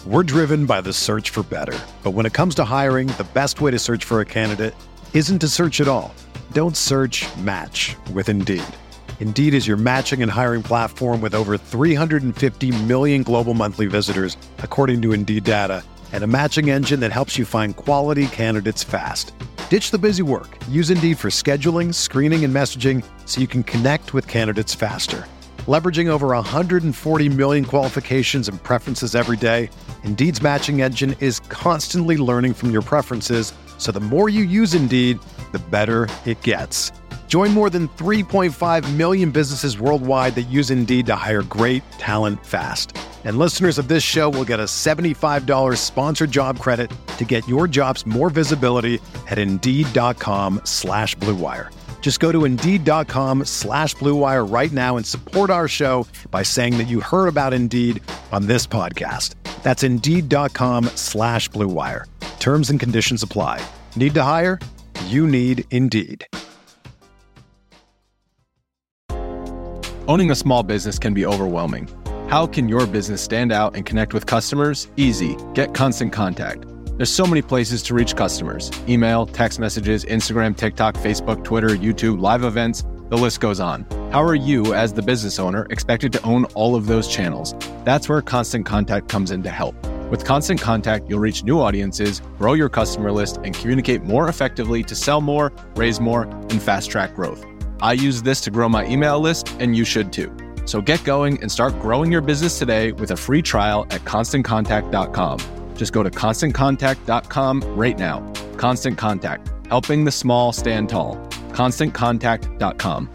We're driven by the search for better. But when it comes to hiring, the best way to search for a candidate isn't to search at all. Don't search, match with Indeed. Indeed is your matching and hiring platform with over 350 million global monthly visitors, according to Indeed data, and a matching engine that helps you find quality candidates fast. Ditch the busy work. Use Indeed for scheduling, screening, and messaging so you can connect with candidates faster. Leveraging over 140 million qualifications and preferences every day, Indeed's matching engine is constantly learning from your preferences, so the more you use Indeed, the better it gets. Join more than 3.5 million businesses worldwide that use Indeed to hire great talent fast. And listeners of this show will get a $75 sponsored job credit to get your jobs more visibility at Indeed.com/Blue Wire. Just go to Indeed.com/Blue Wire right now and support our show by saying that you heard about Indeed on this podcast. That's Indeed.com/Blue Wire. Terms and conditions apply. Need to hire? You need Indeed. Owning a small business can be overwhelming. How can your business stand out and connect with customers? Easy. Get Constant Contact. There's so many places to reach customers. Email, text messages, Instagram, TikTok, Facebook, Twitter, YouTube, live events, the list goes on. How are you, as the business owner, expected to own all of those channels? That's where Constant Contact comes in to help. With Constant Contact, you'll reach new audiences, grow your customer list, and communicate more effectively to sell more, raise more, and fast-track growth. I use this to grow my email list, and you should too. So get going and start growing your business today with a free trial at ConstantContact.com. Just go to ConstantContact.com right now. Constant Contact, helping the small stand tall. ConstantContact.com.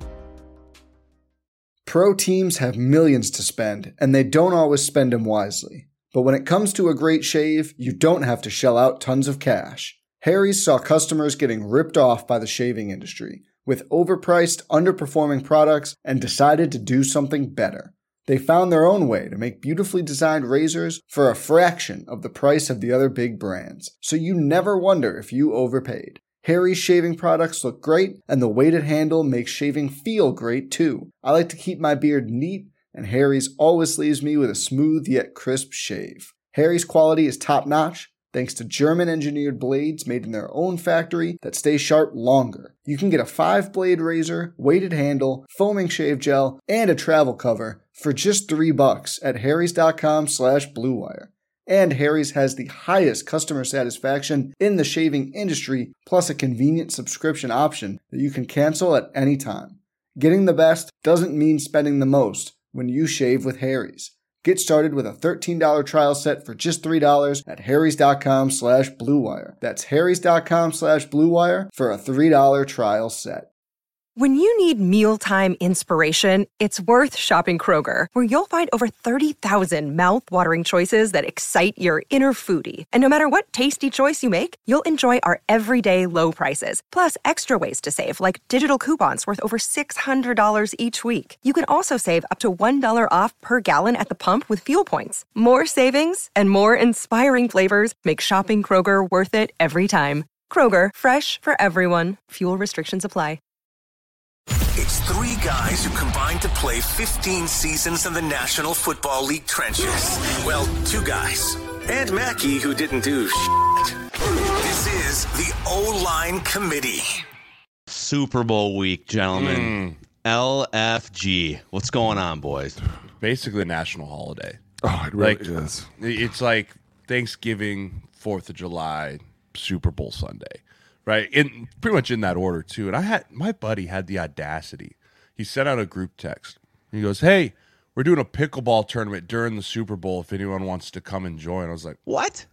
Pro teams have millions to spend, and they don't always spend them wisely. But when it comes to a great shave, you don't have to shell out tons of cash. Harry's saw customers getting ripped off by the shaving industry with overpriced, underperforming products and decided to do something better. They found their own way to make beautifully designed razors for a fraction of the price of the other big brands, so you never wonder if you overpaid. Harry's shaving products look great, and the weighted handle makes shaving feel great too. I like to keep my beard neat, and Harry's always leaves me with a smooth yet crisp shave. Harry's quality is top-notch, thanks to German-engineered blades made in their own factory that stay sharp longer. You can get a 5-blade razor, weighted handle, foaming shave gel, and a travel cover for just $3 at harrys.com/Blue Wire. And Harry's has the highest customer satisfaction in the shaving industry, plus a convenient subscription option that you can cancel at any time. Getting the best doesn't mean spending the most when you shave with Harry's. Get started with a $13 trial set for just $3 at harrys.com/Blue Wire. That's harrys.com/Blue Wire for a $3 trial set. When you need mealtime inspiration, it's worth shopping Kroger, where you'll find over 30,000 mouth-watering choices that excite your inner foodie. And no matter what tasty choice you make, you'll enjoy our everyday low prices, plus extra ways to save, like digital coupons worth over $600 each week. You can also save up to $1 off per gallon at the pump with fuel points. More savings and more inspiring flavors make shopping Kroger worth it every time. Kroger, fresh for everyone. Fuel restrictions apply. It's three guys who combined to play 15 seasons in the National Football League trenches. Well, two guys. And Mackey, who didn't do shit. This is the O-Line Committee. Super Bowl week, gentlemen. LFG. What's going on, boys? Basically a national holiday. Oh, it really is. It's like Thanksgiving, 4th of July, Super Bowl Sunday. Right, pretty much in that order too. And my buddy had the audacity. He sent out a group text. He goes, "Hey, we're doing a pickleball tournament during the Super Bowl. If anyone wants to come and join." I was like, "What?"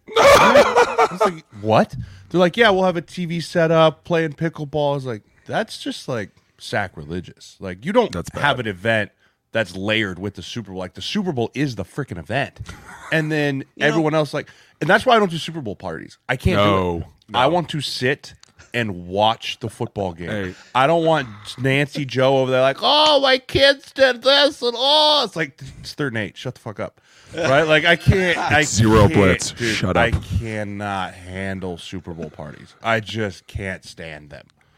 I was like, "What?" They're like, "Yeah, we'll have a TV set up, playing pickleball." I was like, "That's just like sacrilegious. Like you don't have an event that's layered with the Super Bowl. Like the Super Bowl is the freaking event, and then everyone else like, and that's why I don't do Super Bowl parties. I can't do it. No. I want to sit and watch the football game. Hey. I don't want Nancy Joe over there like, oh, my kids did this and it's like it's 3rd and 8. Shut the fuck up. Right? Like I can't. Zero blitz. Dude, Shut up. I cannot handle Super Bowl parties. I just can't stand them.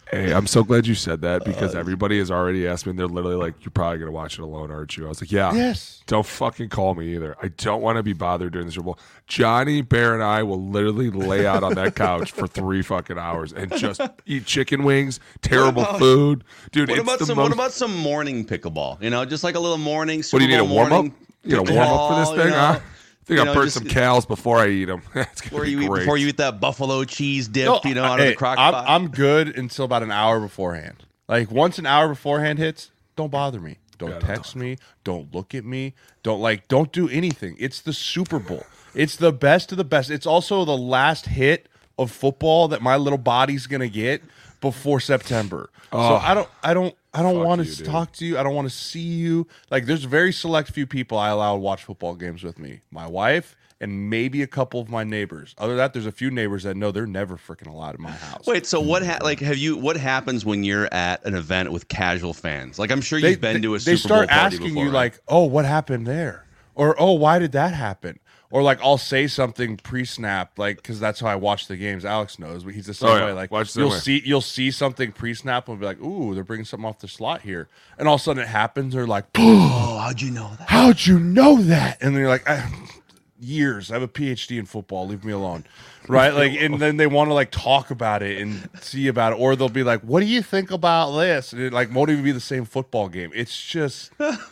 Hey, I'm so glad you said that because everybody has already asked me, and they're literally like, "You're probably gonna watch it alone, aren't you?" I was like, "Yeah." Yes. Don't fucking call me either. I don't want to be bothered during the Super Bowl. Johnny, Bear, and I will literally lay out on that couch for 3 fucking hours and just eat chicken wings, terrible food, dude. What about some morning pickleball? You know, just like a little morning. What do you need, a warm up? You got to warm up for this thing, you know? huh? I think I burnt some cows before I eat them. Before you eat that buffalo cheese dip, out of the crock pot. I'm good until about an hour beforehand. Like once an hour beforehand hits, don't bother me. Don't text me. Don't look at me. Don't do anything. It's the Super Bowl. It's the best of the best. It's also the last hit of football that my little body's gonna get before September. So I don't want to talk to you. I don't want to see you. Like there's a very select few people I allow to watch football games with me. My wife and maybe a couple of my neighbors. Other than that, there's a few neighbors that know they're never freaking allowed in my house. Wait, so what happens when you're at an event with casual fans? Like I'm sure you've been to a Super Bowl party before. They start asking you like, "Oh, what happened there?" Or, "Oh, why did that happen?" Or like I'll say something pre-snap, like because that's how I watch the games. Alex knows, but he's the same way. Like you'll see something pre-snap and be like, "Ooh, they're bringing something off the slot here," and all of a sudden it happens. They're like, "Oh, how'd you know that? How'd you know that?" And then you're like, "Years. I have a PhD in football. Leave me alone." Right? Like, and then they want to like talk about it and see about it, or they'll be like, "What do you think about this?" And it like won't even be the same football game. It's just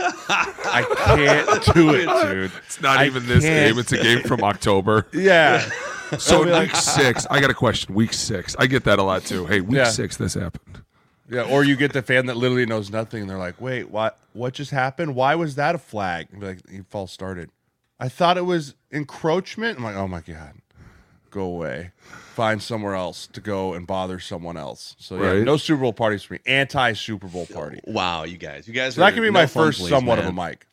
I can't do it, dude. It's not even this game. It's a game from October. Yeah. So in week 6, I got a question. Week 6, I get that a lot too. Hey, week 6, this happened. Yeah, or you get the fan that literally knows nothing. And they're like, "Wait, what just happened? Why was that a flag?" And be like, "You false started. I thought it was encroachment." I'm like, "Oh my God. Go away. Find somewhere else to go and bother someone else." So yeah, no Super Bowl parties for me. Anti-Super Bowl party. Wow, you guys. So that can be my first somewhat of a mic.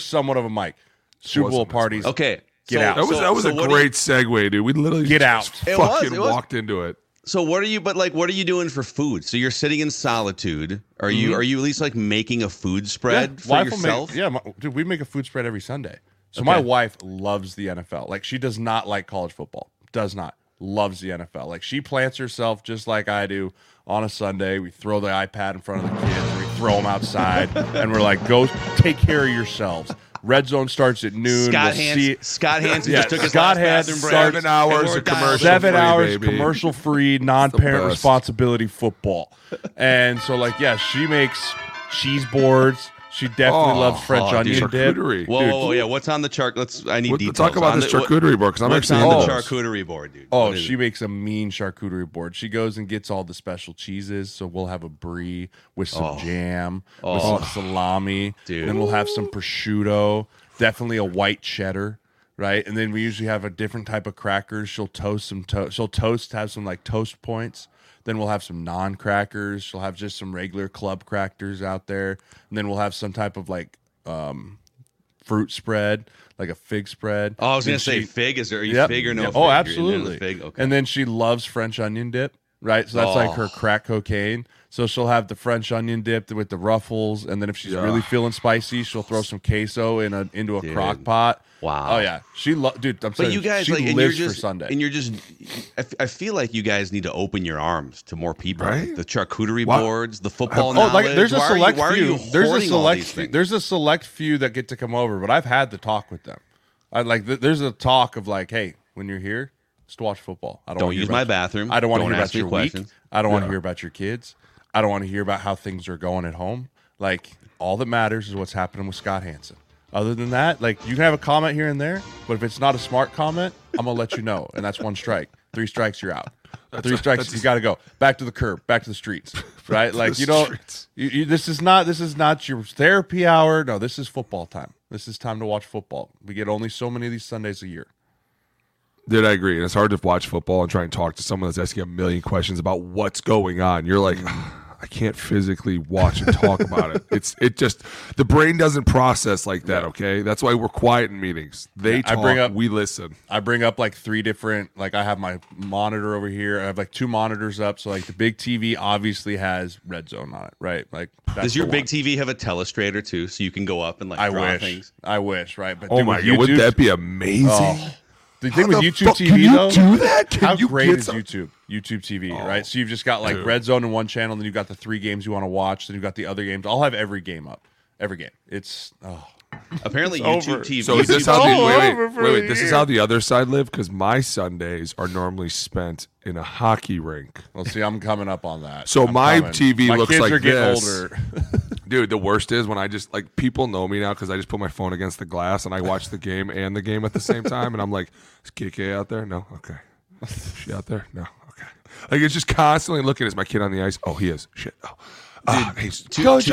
Super Bowl parties. Okay. Get out. That was a great segue, dude. We literally get out. Fucking walked into it. So what are you doing for food? So you're sitting in solitude. Are you at least like making a food spread for yourself? Dude, we make a food spread every Sunday. So my wife loves the NFL. Like she does not like college football. Does not. Loves the NFL. Like she plants herself just like I do on a Sunday. We throw the iPad in front of the kids and we throw them outside and we're like, "Go take care of yourselves." Red Zone starts at noon. Scott Hansen just took his last bathroom break. 7 hours of commercial 7 hours baby. Commercial-free, non-parent responsibility football. And so, like, yeah, she makes cheese boards. She definitely loves French onion dip. Whoa, yeah. What's on the chart? I need details. Let's talk about this charcuterie board because I'm actually on the charcuterie board, dude. Oh, she makes a mean charcuterie board. She goes and gets all the special cheeses. So we'll have a brie with some jam, with some salami. Dude. Then we'll have some prosciutto, definitely a white cheddar, right? And then we usually have a different type of crackers. She'll toast some have some like toast points. Then we'll have some non-crackers. She'll have just some regular club crackers out there. And then we'll have some type of like fruit spread, like a fig spread. Oh, I was going to say fig. Are you fig or no fig? Oh, absolutely. Fig? Okay. And then she loves French onion dip, right? So that's like her crack cocaine. So she'll have the French onion dip with the ruffles. And then if she's really feeling spicy, she'll throw some queso into a crock pot. Wow. Oh, yeah. Dude, I'm saying, you guys, she like, lives for Sunday. And you're just, I feel like you guys need to open your arms to more people. Right? Like the charcuterie boards, the football knowledge. Like, there's a select few. There's a select few that get to come over, but I've had the talk with them. There's a talk of like, "Hey, when you're here, just watch football. I don't use my bathroom. I don't want to hear about your week. I don't want to hear about your kids. I don't want to hear about how things are going at home. Like, all that matters is what's happening with Scott Hansen. Other than that, like, you can have a comment here and there, but if it's not a smart comment, I'm going to let you know, and that's 1 strike. 3 strikes, you're out. 3 strikes, you got to go. Back to the curb, back to the streets, right? Like, you don't, this is not your therapy hour. No, this is football time. This is time to watch football. We get only so many of these Sundays a year. Dude, I agree. And it's hard to watch football and try and talk to someone that's asking a million questions about what's going on. You're like, I can't physically watch and talk about it. It just, the brain doesn't process like that, okay? That's why we're quiet in meetings. They talk, we listen. I bring up like 3 different, like I have my monitor over here. I have like 2 monitors up. So like the big TV obviously has Red Zone on it, right? Like, does your big TV have a telestrator too? So you can go up and like draw things? I wish, right? But oh my God, wouldn't that be amazing? The thing with YouTube TV, though, do that? How great is YouTube? YouTube TV, right? So you've just got like Red Zone in one channel, then you've got the 3 games you want to watch, then you've got the other games. I'll have every game up. Every game. It's apparently it's YouTube over. TV. So is this how wait, this is how the other side live? Because my Sundays are normally spent in a hockey rink. Well, see, I'm coming up on that. So my coming. TV My looks kids like are getting this. older. Dude, the worst is when I just, like, people know me now because I just put my phone against the glass and I watch the game and the game at the same time. And I'm like, is KK out there? No? Okay. Is she out there? No? Okay. Like, it's just constantly looking. Is my kid on the ice? Oh, he is. Shit. Oh. Two weeks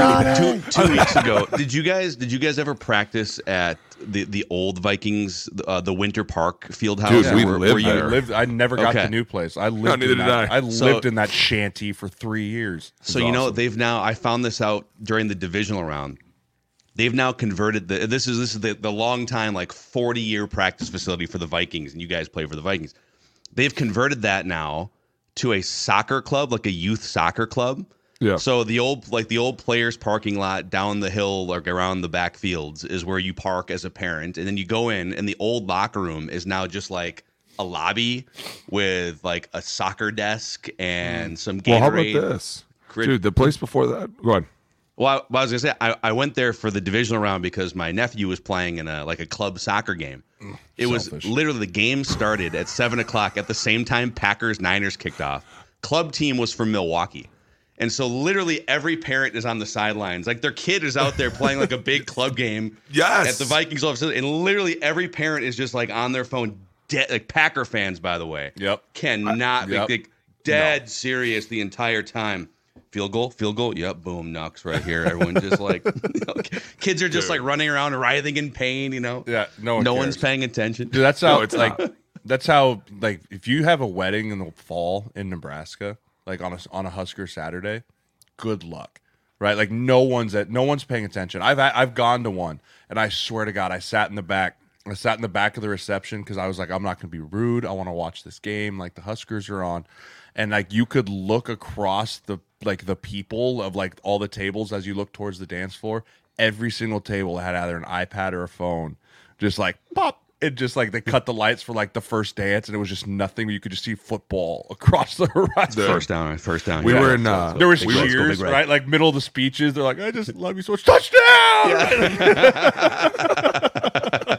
ago, did you guys ever practice at the old Vikings, the Winter Park field house? Dude, we lived there. I never got the new place. I lived in that. I lived in that shanty for 3 years. So you know they've now. I found this out during the divisional round. They've now converted this is the long time, like 40-year practice facility for the Vikings, and you guys play for the Vikings. They've converted that now to a soccer club, like a youth soccer club. Yeah. So the old players parking lot down the hill, like around the back fields, is where you park as a parent, and then you go in, and the old locker room is now just like a lobby with like a soccer desk and some Gatorade. Well, how about this, dude? The place before that. Go on. Well, I was gonna say I went there for the divisional round because my nephew was playing in a club soccer game. It was literally the game started at 7:00 at the same time Packers-Niners kicked off. Club team was from Milwaukee. And so literally every parent is on the sidelines. Like their kid is out there playing like a big club game at the Vikings office. And literally every parent is just like on their phone, like Packer fans, by the way. Yep. Cannot be dead serious the entire time. Field goal. Yep, boom, Nux right here. Everyone just like, kids are just like running around writhing in pain, Yeah, no one's paying attention. Dude, that's how it's like. That's how like if you have a wedding in the fall in Nebraska, like on a Husker Saturday, good luck, right? Like no one's paying attention. I've gone to one, and I swear to God, I sat in the back of the reception because I was like, I'm not going to be rude. I want to watch this game. Like the Huskers are on, and like you could look across the people of like all the tables as you look towards the dance floor. Every single table had either an iPad or a phone, just like pop. It just like they cut the lights for like the first dance, and it was just nothing. But you could just see football across the horizon. First down. We were in. There was cheers, right? Like middle of the speeches. They're like, "I just love you so much." Touchdown!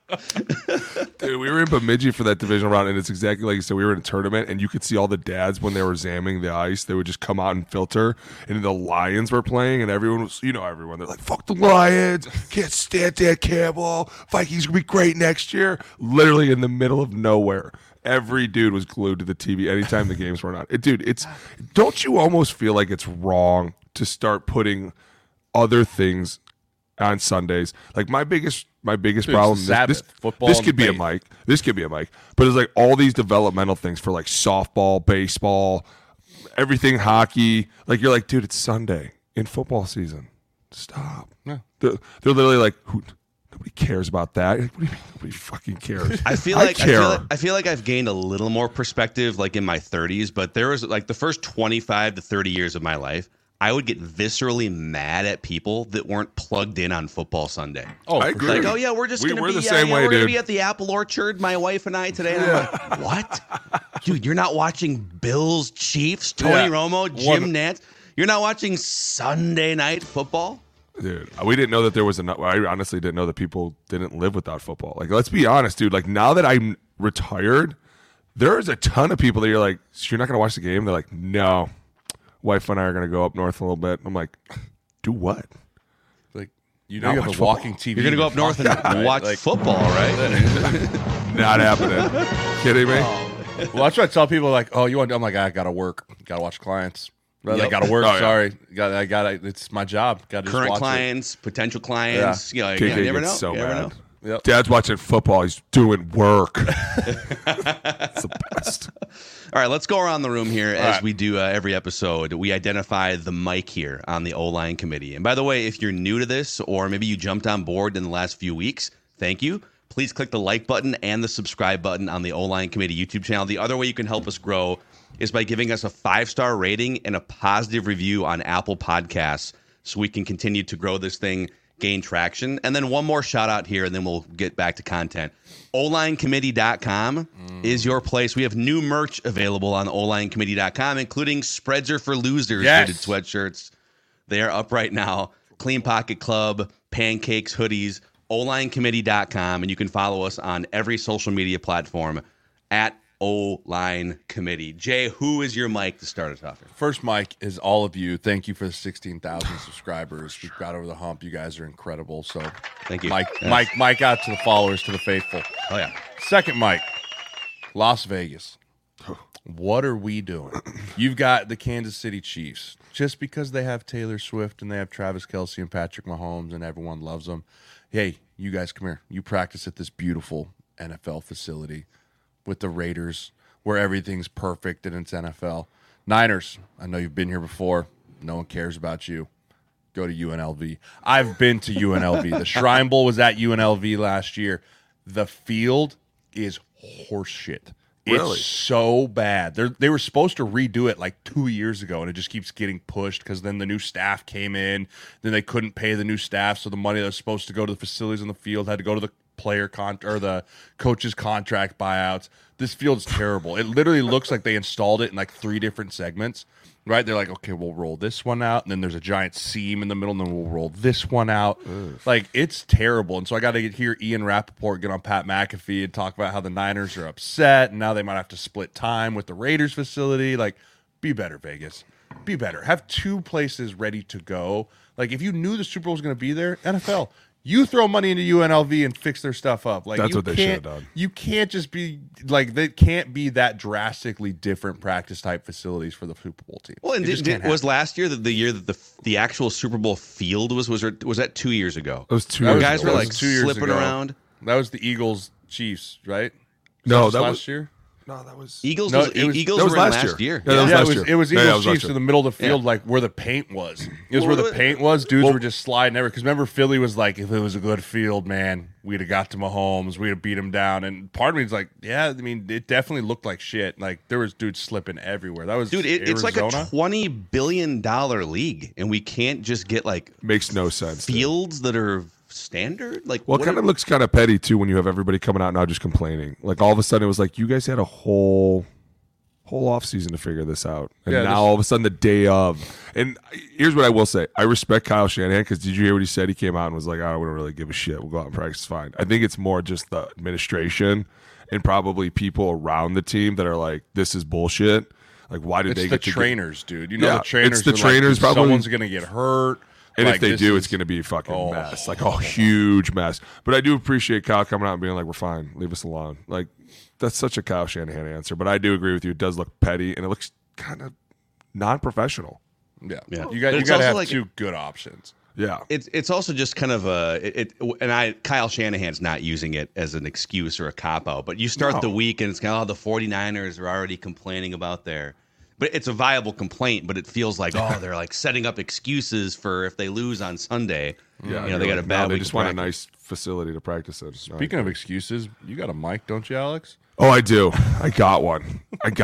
Dude, we were in Bemidji for that divisional round, and it's exactly like you said. We were in a tournament, and you could see all the dads when they were examining the ice. They would just come out and filter, and the Lions were playing, and everyone was, everyone. They're like, "Fuck the Lions! Can't stand Dan Campbell. Vikings will be great next year." Literally in the middle of nowhere, every dude was glued to the TV anytime the games were on. Dude, don't you almost feel like it's wrong to start putting other things on Sundays? Like my biggest problem. This could be a mic. This could be a mic. But it's like all these developmental things for like softball, baseball, everything, hockey. Like you're like, dude, it's Sunday in football season. Stop. Yeah. They're literally like, nobody cares about that. Like, what do you mean nobody fucking cares? I feel like I've gained a little more perspective like in my 30s, but there was like the first 25 to 30 years of my life, I would get viscerally mad at people that weren't plugged in on football Sunday. Oh, I agree. Like, oh yeah, we're just going to be the same way, we're going to dude. be at the Apple Orchard, my wife and I today. And I'm like, what? Dude, you're not watching Bills, Chiefs, Tony Romo, Jim Nantz. You're not watching Sunday night football? Dude, we didn't know that there was enough. I honestly didn't know that people didn't live without football. Like, let's be honest, dude. Like, now that I'm retired, there's a ton of people that you're like, so you're not going to watch the game? They're like, no. Wife and I are going to go up north a little bit. I'm like, do what? Like, you have a walking TV. You're going to go up north and watch football, right? Not happening. Kidding me? Well, that's what I tell people. Like, I'm like, I got to work. Got to watch clients. Right? I got to work. Sorry. I got it's my job. Got to current clients, potential clients. Yeah. You never know. So you never know. Yep. Dad's watching football. He's doing work. It's the best. All right, let's go around the room here as we do every episode. We identify the mic here on the O-Line committee. And by the way, if you're new to this or maybe you jumped on board in the last few weeks, thank you. Please click the like button and the subscribe button on the O-Line committee YouTube channel. The other way you can help us grow is by giving us a 5-star rating and a positive review on Apple Podcasts so we can continue to grow this thing gain traction. And then one more shout out here, and then we'll get back to content. OlineCommittee.com is your place. We have new merch available on OlineCommittee.com, including Spreads Are for Losers hooded sweatshirts. They are up right now. Clean Pocket Club, pancakes, hoodies, OlineCommittee.com, and you can follow us on every social media platform at O-Line Committee. Jay, who is your mic to start us off here? First mic is all of you. Thank you for the 16,000 subscribers. We've got over the hump. You guys are incredible. So thank you. Mic out to the followers, to the faithful. Oh, yeah. Second mic, Las Vegas. What are we doing? You've got the Kansas City Chiefs. Just because they have Taylor Swift and they have Travis Kelce and Patrick Mahomes and everyone loves them. Hey, you guys come here. You practice at this beautiful NFL facility with the Raiders where everything's perfect and it's NFL. Niners, I know you've been here before. No one cares about you. Go to UNLV. I've been to UNLV. The Shrine Bowl was at UNLV last year. The field is horseshit. Really? It's so bad. They were supposed to redo it like 2 years ago, and it just keeps getting pushed because then the new staff came in. Then they couldn't pay the new staff, so the money that was supposed to go to the facilities on the field had to go to the or the coach's contract buyouts. This field's terrible. It literally looks like they installed it in like 3 different segments, right? They're like, okay, we'll roll this one out, and then there's a giant seam in the middle, and then we'll roll this one out. Ugh. Like, it's terrible. And so I got to hear Ian Rappaport get on Pat McAfee and talk about how the Niners are upset, and now they might have to split time with the Raiders facility. Like, be better, Vegas. Be better. Have 2 places ready to go. Like, if you knew the Super Bowl was going to be there, NFL, you throw money into UNLV and fix their stuff up. Like, that's what they should have done. You can't just be like, they can't be that drastically different practice type facilities for the Super Bowl team. Well, and was last year the year that the actual Super Bowl field was that 2 years ago? It was 2 years ago. Guys were like slipping around. That was the Eagles Chiefs, right? No, that was last year. No, that was Eagles. Eagles were last year. It was Eagles Chiefs in the middle of the field, like where the paint was. It was where the paint was. Dudes were just sliding everywhere. Because remember, Philly was like, if it was a good field, man, we'd have got to Mahomes, we'd have beat him down. And part of me is like, yeah, I mean, it definitely looked like shit. Like there was dudes slipping everywhere. That was it's like a $20 billion league, and we can't just get like makes no sense fields that are standard. Like, well, it kind of looks kind of petty too when you have everybody coming out now just complaining. Like all of a sudden it was like you guys had a whole off season to figure this out, and now all of a sudden the day of. And here's what I will say: I respect Kyle Shanahan, because did you hear what he said? He came out and was like, "Oh, we don't really give a shit. We'll go out and practice fine." I think it's more just the administration and probably people around the team that are like, "This is bullshit." Like, why did they get the trainers, dude? You know, the It's trainers. the trainers. Probably someone's gonna get hurt. And like, if they do, it's going to be a fucking mess, like a huge mess. But I do appreciate Kyle coming out and being like, we're fine, leave us alone. Like, that's such a Kyle Shanahan answer. But I do agree with you. It does look petty, and it looks kind of non-professional. Yeah. You got to have like 2 good options. Yeah. It's also just kind of Kyle Shanahan's not using it as an excuse or a cop-out. But you start the week, and it's kind of, the 49ers are already complaining about But it's a viable complaint, but it feels like, they're like setting up excuses for if they lose on Sunday. Yeah, they got a bad week. They just want a nice facility to practice in. Speaking of excuses, you got a mic, don't you, Alex? Oh, I do. I got one.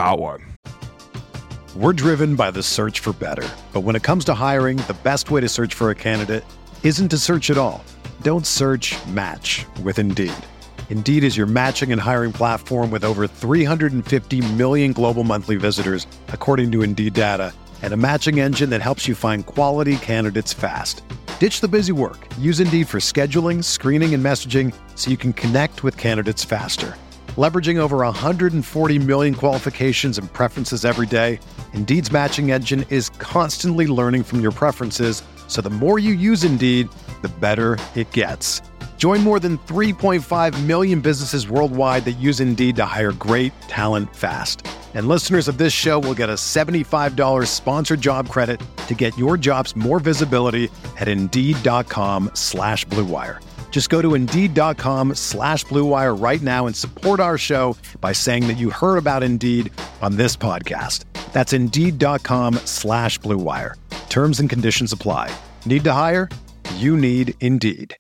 We're driven by the search for better. But when it comes to hiring, the best way to search for a candidate isn't to search at all. Don't search, match with Indeed. Indeed is your matching and hiring platform with over 350 million global monthly visitors, according to Indeed data, and a matching engine that helps you find quality candidates fast. Ditch the busy work. Use Indeed for scheduling, screening, and messaging so you can connect with candidates faster. Leveraging over 140 million qualifications and preferences every day, Indeed's matching engine is constantly learning from your preferences, so the more you use Indeed, the better it gets. Join more than 3.5 million businesses worldwide that use Indeed to hire great talent fast. And listeners of this show will get a $75 sponsored job credit to get your jobs more visibility at Indeed.com/Blue Wire. Just go to Indeed.com/Blue Wire right now and support our show by saying that you heard about Indeed on this podcast. That's Indeed.com/Blue Wire. Terms and conditions apply. Need to hire? You need Indeed.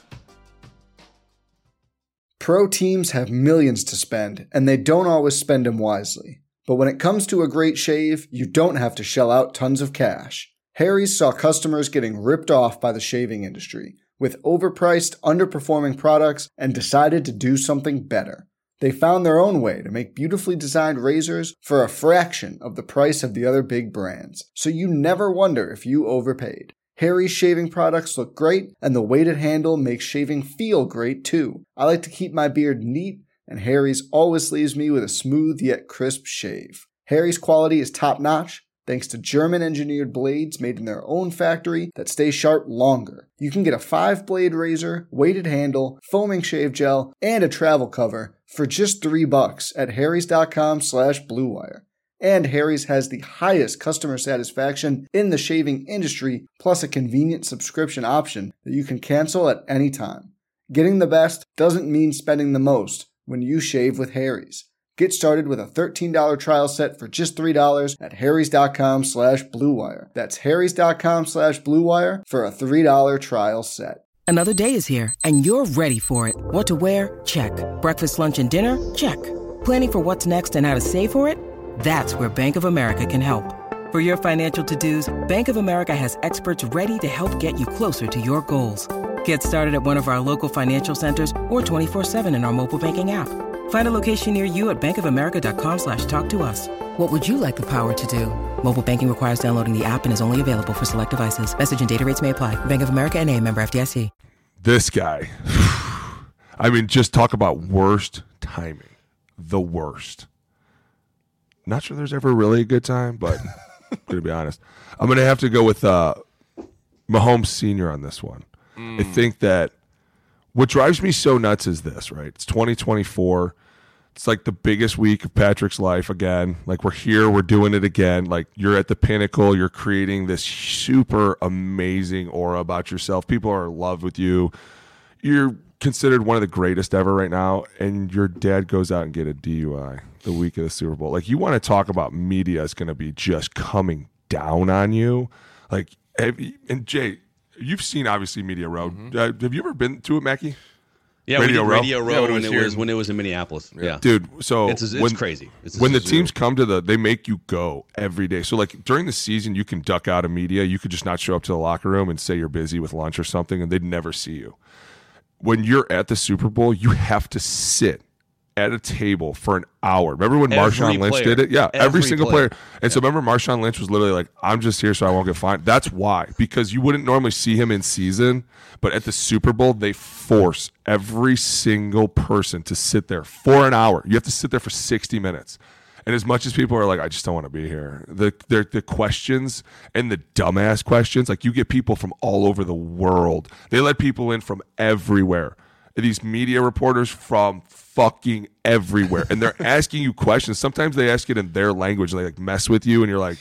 Pro teams have millions to spend, and they don't always spend them wisely. But when it comes to a great shave, you don't have to shell out tons of cash. Harry's saw customers getting ripped off by the shaving industry. with overpriced, underperforming products and decided to do something better. They found their own way to make beautifully designed razors for a fraction of the price of the other big brands, so you never wonder if you overpaid. Harry's shaving products look great, and the weighted handle makes shaving feel great too. I like to keep my beard neat, and Harry's always leaves me with a smooth yet crisp shave. Harry's quality is top-notch, thanks to German-engineered blades made in their own factory that stay sharp longer. You can get a 5-blade razor, weighted handle, foaming shave gel, and a travel cover for just $3 at harrys.com/bluewire. And Harry's has the highest customer satisfaction in the shaving industry, plus a convenient subscription option that you can cancel at any time. Getting the best doesn't mean spending the most when you shave with Harry's. Get started with a $13 trial set for just $3 at harrys.com/bluewire. That's harrys.com/bluewire for a $3 trial set. Another day is here, and you're ready for it. What to wear? Check. Breakfast, lunch, and dinner? Check. Planning for what's next and how to save for it? That's where Bank of America can help. For your financial to-dos, Bank of America has experts ready to help get you closer to your goals. Get started at one of our local financial centers or 24/7 in our mobile banking app. Find a location near you at bankofamerica.com/talktous. What would you like the power to do? Mobile banking requires downloading the app and is only available for select devices. Message and data rates may apply. Bank of America NA, member FDIC. This guy, I mean, just talk about worst timing. The worst. Not sure there's ever really a good time, but I'm going to be honest. I'm going to have to go with Mahomes Sr. on this one. I think that what drives me so nuts is this, right? It's 2024. It's like the biggest week of Patrick's life again. Like, we're here, we're doing it again. Like, you're at the pinnacle, you're creating this super amazing aura about yourself. People are in love with you. You're considered one of the greatest ever right now, and your dad goes out and get a DUI the week of the Super Bowl. Like, you want to talk about media is going to be just coming down on you. Like, and Jay, you've seen obviously Media Row. Have you ever been to it, Mackie? Yeah, Radio we did Radio Row Yeah, when it was in Minneapolis. Yeah, dude. So it's crazy. When the teams come to they make you go every day. So like during the season, you can duck out of media. You could just not show up to the locker room and say you're busy with lunch or something, and they'd never see you. When you're at the Super Bowl, you have to sit at a table for an hour. Remember when Marshawn Lynch did it? Yeah, every single player. And so remember Marshawn Lynch was literally like, I'm just here so I won't get fined. That's why. Because you wouldn't normally see him in season, but at the Super Bowl, they force every single person to sit there for an hour. You have to sit there for 60 minutes. And as much as people are like, I just don't want to be here, the questions and the dumbass questions, like you get people from all over the world. They let people in from everywhere. These media reporters from fucking everywhere. And they're asking you questions. Sometimes they ask it in their language. And they like mess with you. And you're like,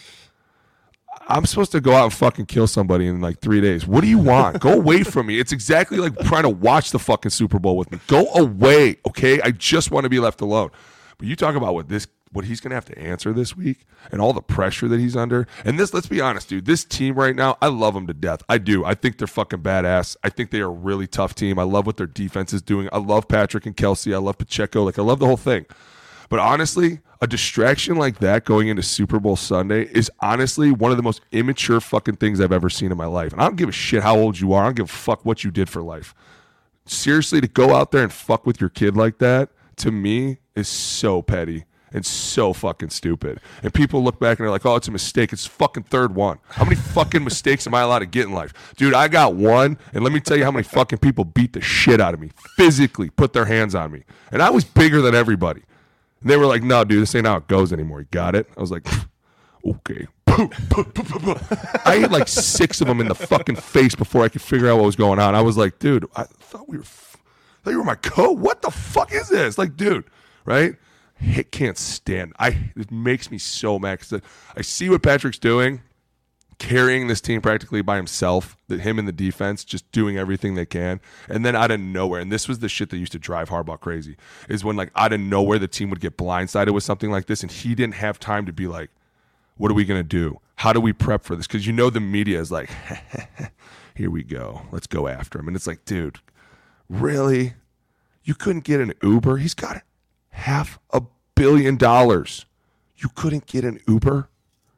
I'm supposed to go out and fucking kill somebody in like 3 days. What do you want? Go away from me. It's exactly like trying to watch the fucking Super Bowl with me. Go away, okay? I just want to be left alone. But you talk about what he's going to have to answer this week and all the pressure that he's under. And this, let's be honest, dude, this team right now, I love them to death. I do. I think they're fucking badass. I think they are a really tough team. I love what their defense is doing. I love Patrick and Kelsey. I love Pacheco. Like, I love the whole thing. But honestly, a distraction like that going into Super Bowl Sunday is honestly one of the most immature fucking things I've ever seen in my life. And I don't give a shit how old you are. I don't give a fuck what you did for life. Seriously, to go out there and fuck with your kid like that, to me, is so petty and so fucking stupid. And people look back and they're like, oh, it's a mistake. It's fucking third one. How many fucking mistakes am I allowed to get in life? Dude, I got one, and let me tell you how many fucking people beat the shit out of me, physically put their hands on me. And I was bigger than everybody. And they were like, no, dude, this ain't how it goes anymore. You got it? I was like, okay. I hit like 6 of them in the fucking face before I could figure out what was going on. I was like, dude, I thought you were my coach. What the fuck is this? Like, dude, right? I can't stand. It makes me so mad because I see what Patrick's doing, carrying this team practically by himself, him and the defense just doing everything they can. And then out of nowhere, and this was the shit that used to drive Harbaugh crazy, is when like out of nowhere the team would get blindsided with something like this, and he didn't have time to be like, what are we going to do? How do we prep for this? Because you know the media is like, here we go. Let's go after him. And it's like, dude, really? You couldn't get an Uber? He's got it. $500 million. You couldn't get an Uber?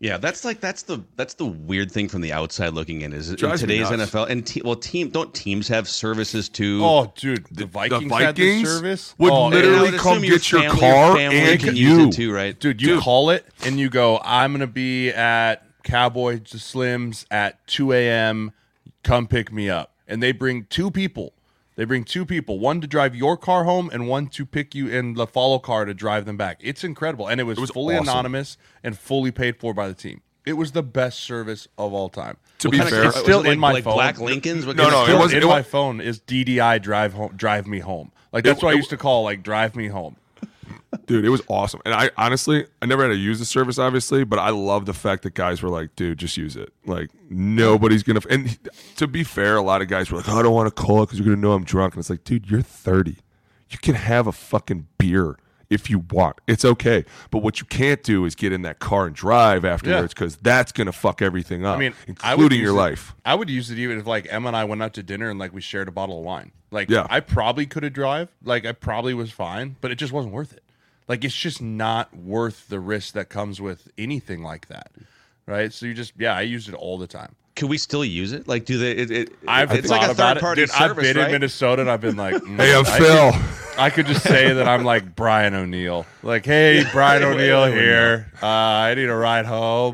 Yeah, that's the weird thing from the outside looking in is in Drives me today's nuts. NFL and don't teams have services too? Oh, dude, the Vikings had this service. would and I literally would come assume get your family car and can you. use it too, right? Dude, you call it and you go, I'm going to be at Cowboy Slim's at 2 a.m. Come pick me up. And they bring two people. One to drive your car home and one to pick you in the follow car to drive them back. It's incredible. And it was fully awesome. anonymous and fully paid for by the team. It was the best service of all time. To be fair, it's still in my like phone. Black Lincolns. No, it wasn't. My phone is DDI drive me home. Like that's what I used to call like drive me home. Dude, it was awesome. And I honestly, I never had to use the service, obviously, but I love the fact that guys were like, dude, just use it. Like, nobody's going to. And to be fair, a lot of guys were like, oh, I don't want to call it because you're going to know I'm drunk. And it's like, dude, you're 30. You can have a fucking beer if you want. It's okay. But what you can't do is get in that car and drive afterwards because that's going to fuck everything up, I mean, including your life. I would use it even if like Emma and I went out to dinner and like we shared a bottle of wine. Like, Yeah. I probably could have drive. Like, I probably was fine, but it just wasn't worth it. Like, it's just not worth the risk that comes with anything like that, right? So I use it all the time. Can we still use it? Like, do they? It's it's like a third party service, I've been right? in Minnesota and I've been like, Hey, I'm Phil. I could just say that I'm like Brian O'Neill. Like, hey, Brian O'Neill here. I need a ride home.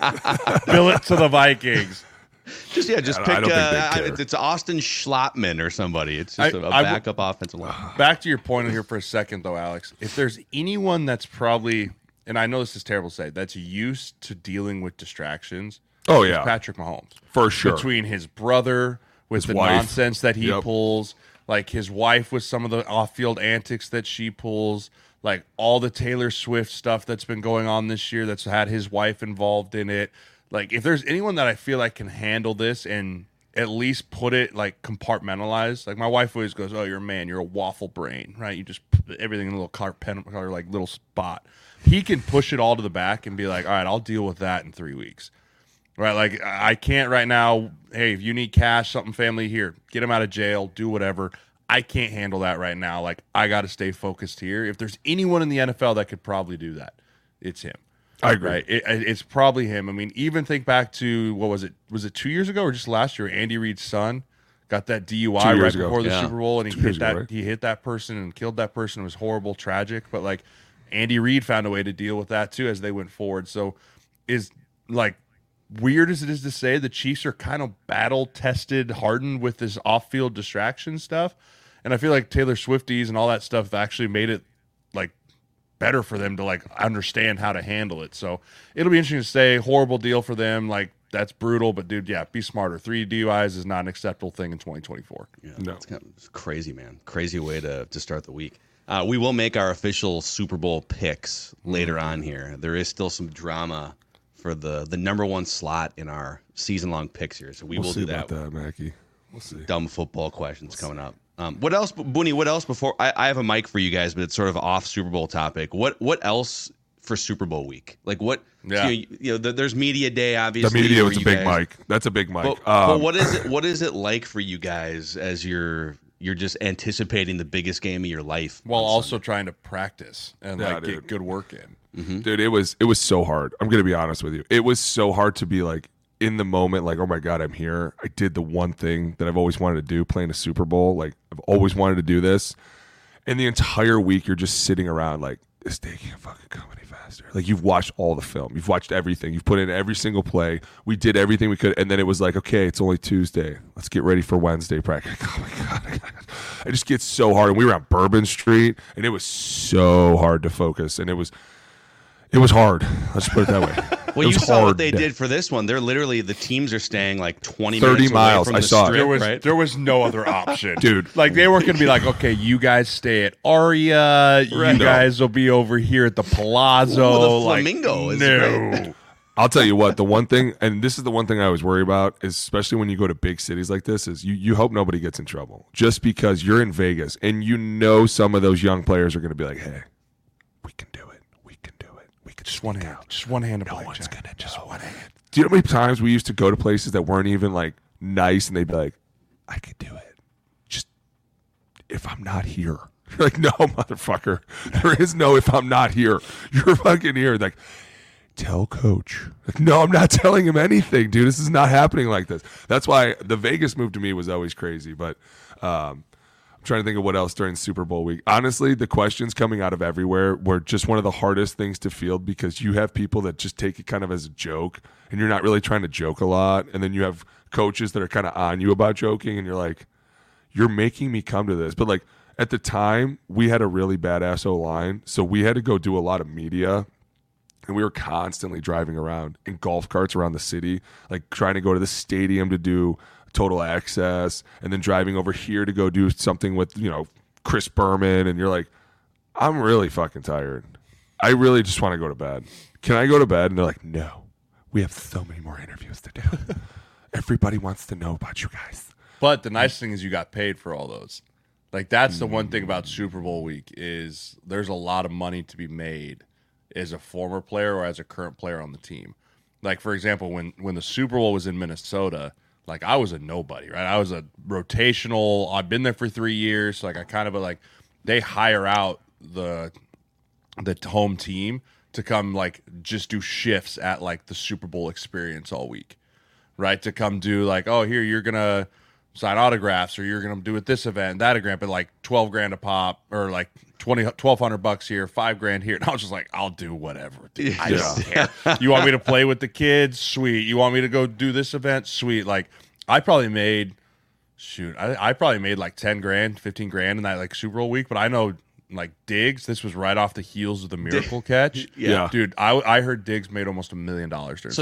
Bill it to the Vikings. Just pick. I don't think they care. It's Austin Schlottman or somebody. It's just a backup offensive line. Back to your point here for a second, though, Alex. If there's anyone that's probably, and I know this is terrible to say, that's used to dealing with distractions, Oh, it's yeah. Patrick Mahomes. For sure. Between his brother, with His the wife. nonsense that he Yep. pulls, like his wife with some of the off-field antics that she pulls, like all the Taylor Swift stuff that's been going on this year that's had his wife involved in it. Like, if there's anyone that I feel like can handle this and at least put it, like, compartmentalized. Like, my wife always goes, oh, you're a man. You're a waffle brain, right? You just put everything in a little like, little spot. He can push it all to the back and be like, all right, I'll deal with that in 3 weeks. Right? Like, I can't right now. Hey, if you need cash, something family here, get him out of jail, do whatever. I can't handle that right now. Like, I got to stay focused here. If there's anyone in the NFL that could probably do that, it's him. I agree. Right? It's probably him. I mean, even think back to, what was it? Was it 2 years ago or just last year? Andy Reid's son got that DUI 2 right years ago. before the Yeah. Super Bowl, and he 2 hit years that ago, right? he hit that person and killed that person. It was horrible, tragic. But like Andy Reid found a way to deal with that too as they went forward. So, is like weird as it is to say, the Chiefs are kind of battle tested, hardened with this off-field distraction stuff, and I feel like Taylor Swifties and all that stuff actually made it like better for them to like understand how to handle it. So it'll be interesting to say. Horrible deal for them. Like, that's brutal, but dude, yeah, be smarter. 3 DUIs is not an acceptable thing in 2024. Yeah, No. it's crazy, man. Crazy way to start the week. We will make our official Super Bowl picks later on here. There is still some drama for the number one slot in our season-long picks here, so we'll We'll see do that. about that, Mackie. We'll see. Dumb football questions coming up. What else, Booney? What else before I have a mic for you guys, but it's sort of off Super Bowl topic. What else for Super Bowl week? Like what? Yeah. There's media day, obviously. The media where was a you big guys- mic. That's a big mic. But what is it? What is it like for you guys as you're just anticipating the biggest game of your life? While on also Sunday? trying to practice and Yeah, like dude. get good work in. Dude, it was so hard. I'm gonna be honest with you. It was so hard to be like in the moment, like, oh my god, I'm here. I did the one thing that I've always wanted to do, playing a Super Bowl. Like, I've always wanted to do this. And the entire week, you're just sitting around like, this day can't fucking come any faster. Like, you've watched all the film, you've watched everything, you've put in every single play. We did everything we could, and then it was like, okay, it's only Tuesday. Let's get ready for Wednesday practice. Oh my god, I just get so hard. And we were on Bourbon Street, and it was so hard to focus, and it was hard. Let's just put it that way. Well, It you was saw what hard. they did for this one. They're literally, the teams are staying like 20 30 minutes miles. away from I the saw it. strip, There was right? no other option, Dude. Like, they weren't going to be like, okay, you guys stay at Aria, you Right. guys will be over here at the Palazzo. Ooh, the like, Flamingo is no. great. I'll tell you what, the one thing, and this is the one thing I always worry about, is especially when you go to big cities like this, is you hope nobody gets in trouble. Just because you're in Vegas and you know some of those young players are going to be like, hey, we can do it. We can do it. We can Just one hand. Just one hand to play. one's Jack. gonna Just know. one hand. Do you know how many times we used to go to places that weren't even like nice and they'd be like, I could do it. Just if I'm not here. You're like, no, motherfucker. There is no if I'm not here. You're fucking here. Like, tell coach. Like, no, I'm not telling him anything, dude. This is not happening like this. That's why the Vegas move to me was always crazy. But I'm trying to think of what else during Super Bowl week. Honestly, the questions coming out of everywhere were just one of the hardest things to field because you have people that just take it kind of as a joke and you're not really trying to joke a lot. And then you have coaches that are kind of on you about joking and you're like, you're making me come to this. But like at the time, we had a really badass O-line. So we had to go do a lot of media. And we were constantly driving around in golf carts around the city, like trying to go to the stadium to do total access and then driving over here to go do something with, Chris Berman. And you're like, I'm really fucking tired. I really just want to go to bed. Can I go to bed? And they're like, no, we have so many more interviews to do. Everybody wants to know about you guys. But the nice thing is you got paid for all those. Like that's the one thing about Super Bowl week is there's a lot of money to be made as a former player or as a current player on the team. Like, for example, when the Super Bowl was in Minnesota, like, I was a nobody, right? I was a rotational. I've been there for 3 years, so, like, I kind of, like, they hire out the home team to come, like, just do shifts at, like, the Super Bowl experience all week, right? To come do, like, oh, here, you're going to sign autographs or you're going to do at this event, that event, but, like, $12,000 a pop or, like, $1,200 here, $5,000 here. And I was just like, I'll do whatever, dude. I don't care. You want me to play with the kids? Sweet. You want me to go do this event? Sweet. Like, I probably made, I probably made like $10,000, $15,000 in that like Super Bowl week. But I know like Diggs, this was right off the heels of the miracle catch. Yeah. Dude, I heard Diggs made almost $1 million during So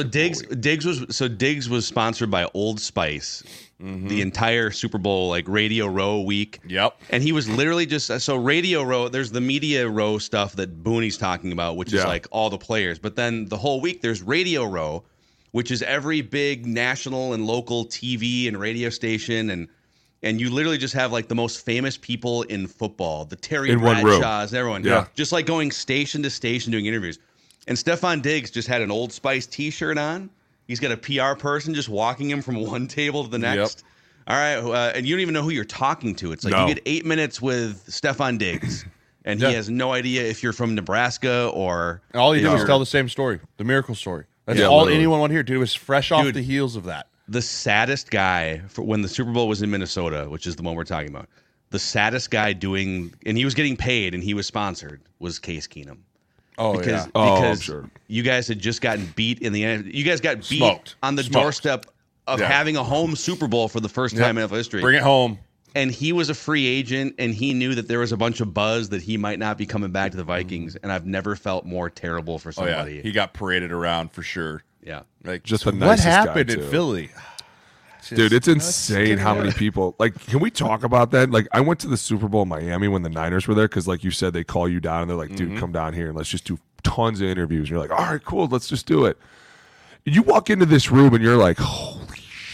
Diggs was sponsored by Old Spice the entire Super Bowl, like Radio Row week. Yep. And he was literally just so Radio Row, there's the Media Row stuff that Booney's talking about, which is like all the players. But then the whole week there's Radio Row, which is every big national and local TV and radio station, and you literally just have like the most famous people in football, the Terry Bradshaws, everyone, just like going station to station doing interviews. And Stefon Diggs just had an Old Spice T-shirt on. He's got a PR person just walking him from one table to the next. All right, and you don't even know who you're talking to. It's like you get 8 minutes with Stefon Diggs, and he has no idea if you're from Nebraska or. And all he did was tell the same story, the miracle story. That's all literally. Anyone wanted to hear, dude. It was fresh off the heels of that. The saddest guy for when the Super Bowl was in Minnesota, which is the one we're talking about, the saddest guy doing, and he was getting paid and he was sponsored, was Case Keenum. Because I'm sure. You guys had just gotten beat in the end. You guys got beat on the doorstep of having a home Super Bowl for the first time in NFL history. Bring it home. And he was a free agent, and he knew that there was a bunch of buzz that he might not be coming back to the Vikings. And I've never felt more terrible for somebody. Oh, yeah. He got paraded around for sure. Yeah. Like, just the what happened in Philly? Dude, it's insane how many people. Like, can we talk about that? Like, I went to the Super Bowl in Miami when the Niners were there because, like you said, they call you down and they're like, dude, come down here and let's just do tons of interviews. And you're like, all right, cool, let's just do it. And you walk into this room and you're like, holy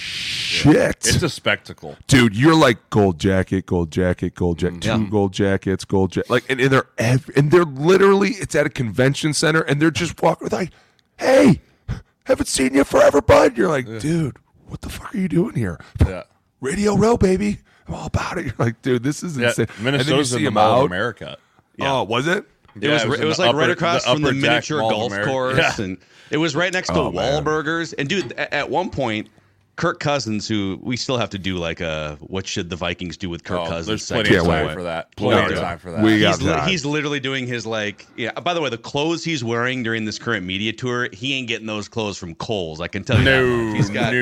shit. It's a spectacle. Dude, you're like gold jacket, gold jacket, gold jacket, two gold jackets, gold jacket. Like, and they're literally, it's at a convention center and they're just walking like, hey, haven't seen you forever, bud. You're like, dude, what the fuck are you doing here? Radio Row, baby. I'm all about it. You're like, dude, this is insane. Minnesota's in the Mall of America. Oh, was it? It was like right across from the miniature golf course, and it was right next to Wahlburgers. And dude, at one point, Kirk Cousins, who we still have to do like a what should the Vikings do with Kirk Cousins? There's plenty of time for that. Plenty of time for that. He's literally doing his like, by the way, the clothes he's wearing during this current media tour, he ain't getting those clothes from Kohl's. I can tell you that much. He's got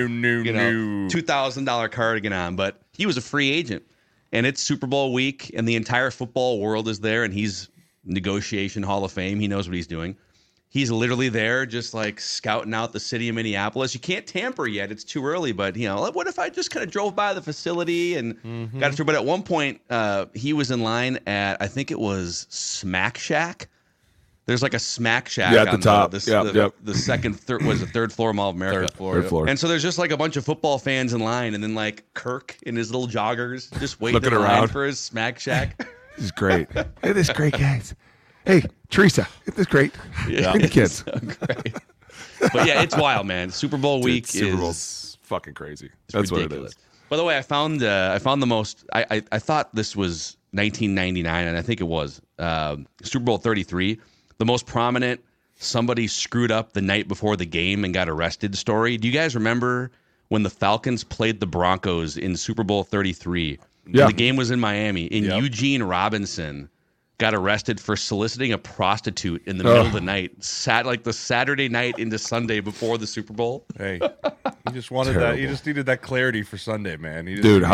$2,000 cardigan on, but he was a free agent, and it's Super Bowl week, and the entire football world is there, and he's negotiation Hall of Fame. He knows what he's doing. He's literally there just like scouting out the city of Minneapolis. You can't tamper yet. It's too early, but what if I just kind of drove by the facility and got through? But at one point, he was in line at, I think it was Smack Shack. There's like a Smack Shack at the top. The second, third floor Mall of America. Third floor. And so there's just like a bunch of football fans in line, and then like Kirk in his little joggers just waiting in line for his Smack Shack. This is great. It is great, guys. Hey, Teresa, isn't this great? Yeah, the kids. So great. But yeah, it's wild, man. Super Bowl week Super Bowl's fucking crazy. That's ridiculous. What it is. By the way, I found the most. I thought this was 1999, and I think it was Super Bowl 33. The most prominent somebody screwed up the night before the game and got arrested story. Do you guys remember when the Falcons played the Broncos in Super Bowl 33? Yeah. The game was in Miami, and Eugene Robinson got arrested for soliciting a prostitute in the middle of the night, the Saturday night into Sunday before the Super Bowl. Hey, he just wanted that. He just needed that clarity for Sunday, man.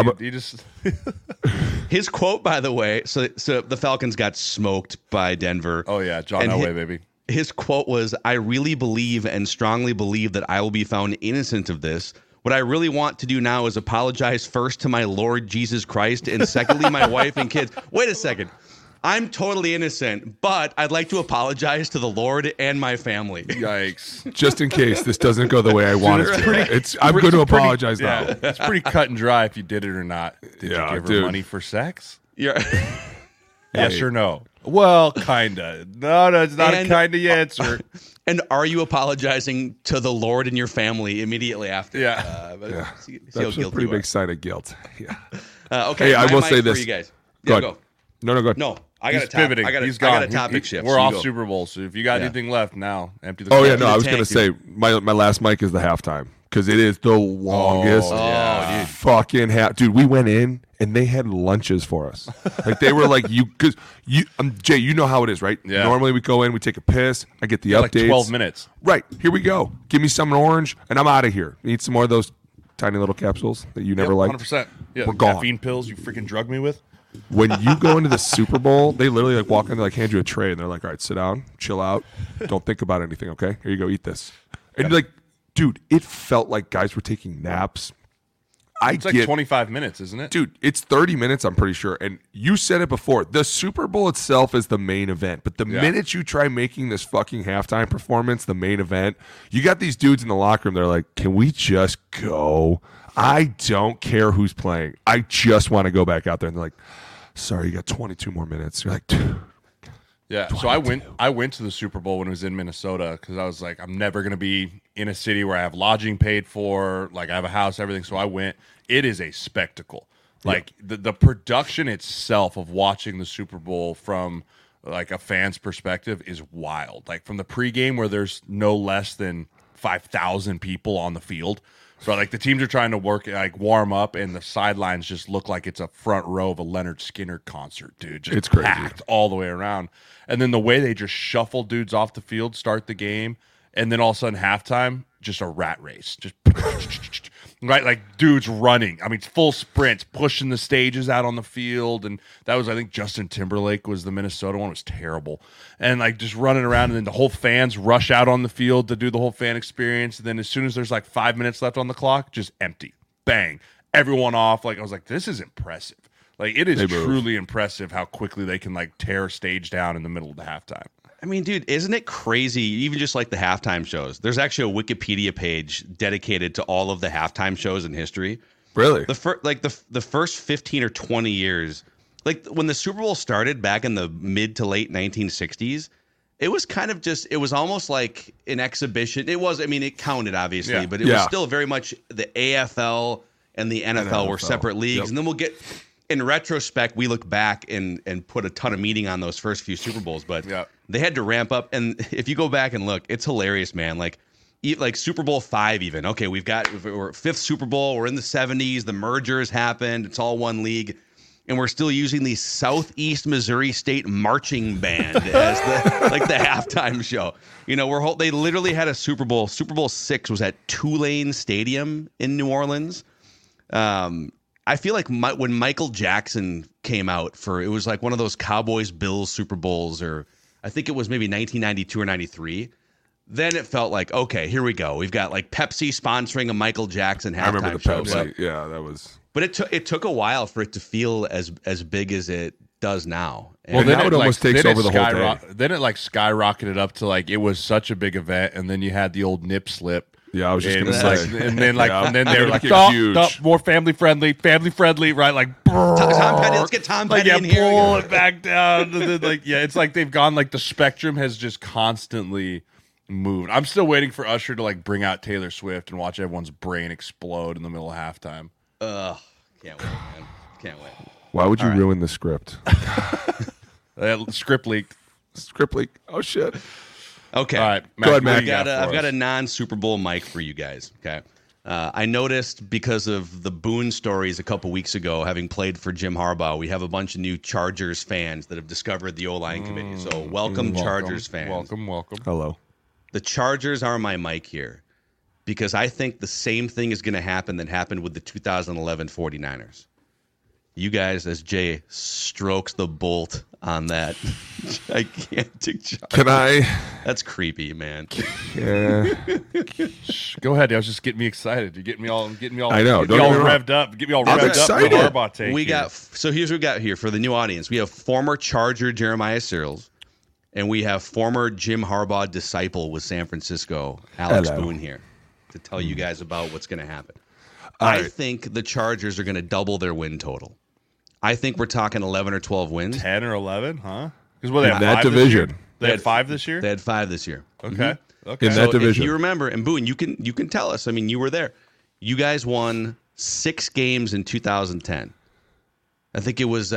His quote, by the way, so the Falcons got smoked by Denver. Oh yeah, John Elway, baby. His quote was, "I really believe and strongly believe that I will be found innocent of this. What I really want to do now is apologize first to my Lord Jesus Christ and secondly my wife and kids." Wait a second. I'm totally innocent, but I'd like to apologize to the Lord and my family. Yikes. Just in case this doesn't go the way I want it to. I'm going to apologize now. Yeah, it's pretty cut and dry if you did it or not. Did you give her money for sex? Yeah. Yes or no? Well, kinda. No, it's not a kinda answer. And are you apologizing to the Lord and your family immediately after? Yeah. That's a pretty big sign of guilt. Yeah. Okay. Hey, I will say this. You guys. Go. Go. No, go ahead. No. I got pivoting. I got a topic shift. We're off Super Bowl, so if you got anything left now, empty the. Oh yeah, no, I was going to say my last mic is the halftime because it is the longest fucking dude. We went in and they had lunches for us. Like they were like Jay, you know how it is, right? Yeah. Normally we go in, we take a piss, I get the updates. Like 12 minutes. Right, here we go. Give me some orange, and I'm out of here. Eat some more of those tiny little capsules that you never liked. 100%. Yeah, we're gone. Caffeine pills you freaking drugged me with. When you go into the Super Bowl, they literally like walk in, they like hand you a tray, and they're like, "All right, sit down, chill out, don't think about anything, okay? Here you go, eat this." And you're like, dude, it felt like guys were taking naps. It's like 25 minutes, isn't it? Dude, it's 30 minutes, I'm pretty sure. And you said it before. The Super Bowl itself is the main event. But the minute you try making this fucking halftime performance the main event, you got these dudes in the locker room. They're like, can we just go? I don't care who's playing. I just want to go back out there. And they're like, sorry, you got 22 more minutes. You're like, dude. Yeah, so I went to the Super Bowl when it was in Minnesota because I was like, I'm never going to be in a city where I have lodging paid for, like I have a house, everything. So I went. It is a spectacle. Like the production itself of watching the Super Bowl from like a fan's perspective is wild. Like from the pregame where there's no less than 5,000 people on the field. So like the teams are trying to warm up, and the sidelines just look like it's a front row of a Leonard Skinner concert, dude. Just it's crazy, packed all the way around. And then the way they just shuffle dudes off the field, start the game, and then all of a sudden halftime, just a rat race, just right, like dudes running. I mean, full sprints, pushing the stages out on the field, and that was, I think, Justin Timberlake was the Minnesota one. It was terrible, and like just running around, and then the whole fans rush out on the field to do the whole fan experience. And then as soon as there's like 5 minutes left on the clock, just empty, bang, everyone off. Like I was like, this is impressive. Like it is truly impressive how quickly they can like tear a stage down in the middle of the halftime. I mean, dude, isn't it crazy? Even just like the halftime shows. There's actually a Wikipedia page dedicated to all of the halftime shows in history. Really? The first 15 or 20 years, like when the Super Bowl started back in the mid to late 1960s, it was kind of just, it was almost like an exhibition. It was, I mean, it counted obviously, but it was still very much the AFL and the NFL were separate leagues. Yep. And then we'll get, in retrospect, we look back and put a ton of meaning on those first few Super Bowls, but they had to ramp up. And if you go back and look, it's hilarious, man. Like Super Bowl V even. Okay, we're fifth Super Bowl. We're in the 70s. The merger has happened. It's all one league. And we're still using the Southeast Missouri State Marching Band as the halftime show. You know, they literally had a Super Bowl. Super Bowl VI was at Tulane Stadium in New Orleans. I feel like when Michael Jackson came out it was like one of those Cowboys-Bills Super Bowls, or I think it was maybe 1992 or 93. Then it felt like, okay, here we go. We've got like Pepsi sponsoring a Michael Jackson halftime show. I remember the Pepsi. Yeah, that was. But it took a while for it to feel as big as it does now. Well, then it almost takes over the whole day. Then it like skyrocketed up to like it was such a big event, and then you had the old nip slip. Yeah, I was just going to say. And then and then they were like, stop, more family friendly, right? Like, Tom Petty, let's get Tom Petty in here. Pull it back down. And then, it's like they've gone, like the spectrum has just constantly moved. I'm still waiting for Usher to like bring out Taylor Swift and watch everyone's brain explode in the middle of halftime. Can't wait, man. Can't wait. Why would you ruin the script? Script leaked. Script leak. Oh, shit. Okay. All right. Go ahead, Matt. Matt. I've got a non-Super Bowl mic for you guys. Okay. I noticed because of the Boone stories a couple weeks ago, having played for Jim Harbaugh, we have a bunch of new Chargers fans that have discovered the O-line committee. So welcome, Chargers fans. Welcome. Hello. The Chargers are my mic here because I think the same thing is going to happen that happened with the 2011 49ers. You guys, as Jay strokes the bolt on that gigantic Charger. Can I? That's creepy, man. Yeah. Go ahead. I was just getting me excited. You get me all. I know. Get me all revved up. Get me all I'm revved up. excited. For the Harbaugh take. Here's what we got here for the new audience. We have former Charger Jeremiah Searles, and we have former Jim Harbaugh disciple with San Francisco, Alex Boone here, to tell you guys about what's going to happen. I think the Chargers are going to double their win total. I think we're talking 11 or 12 wins. 10 or 11, huh? Because they had that 5 division. This year? They had 5 this year? They had 5 this year. Okay. Mm-hmm. Okay. In that division. If you remember, and Boone, you can tell us. I mean, you were there. You guys won 6 games in 2010. I think it was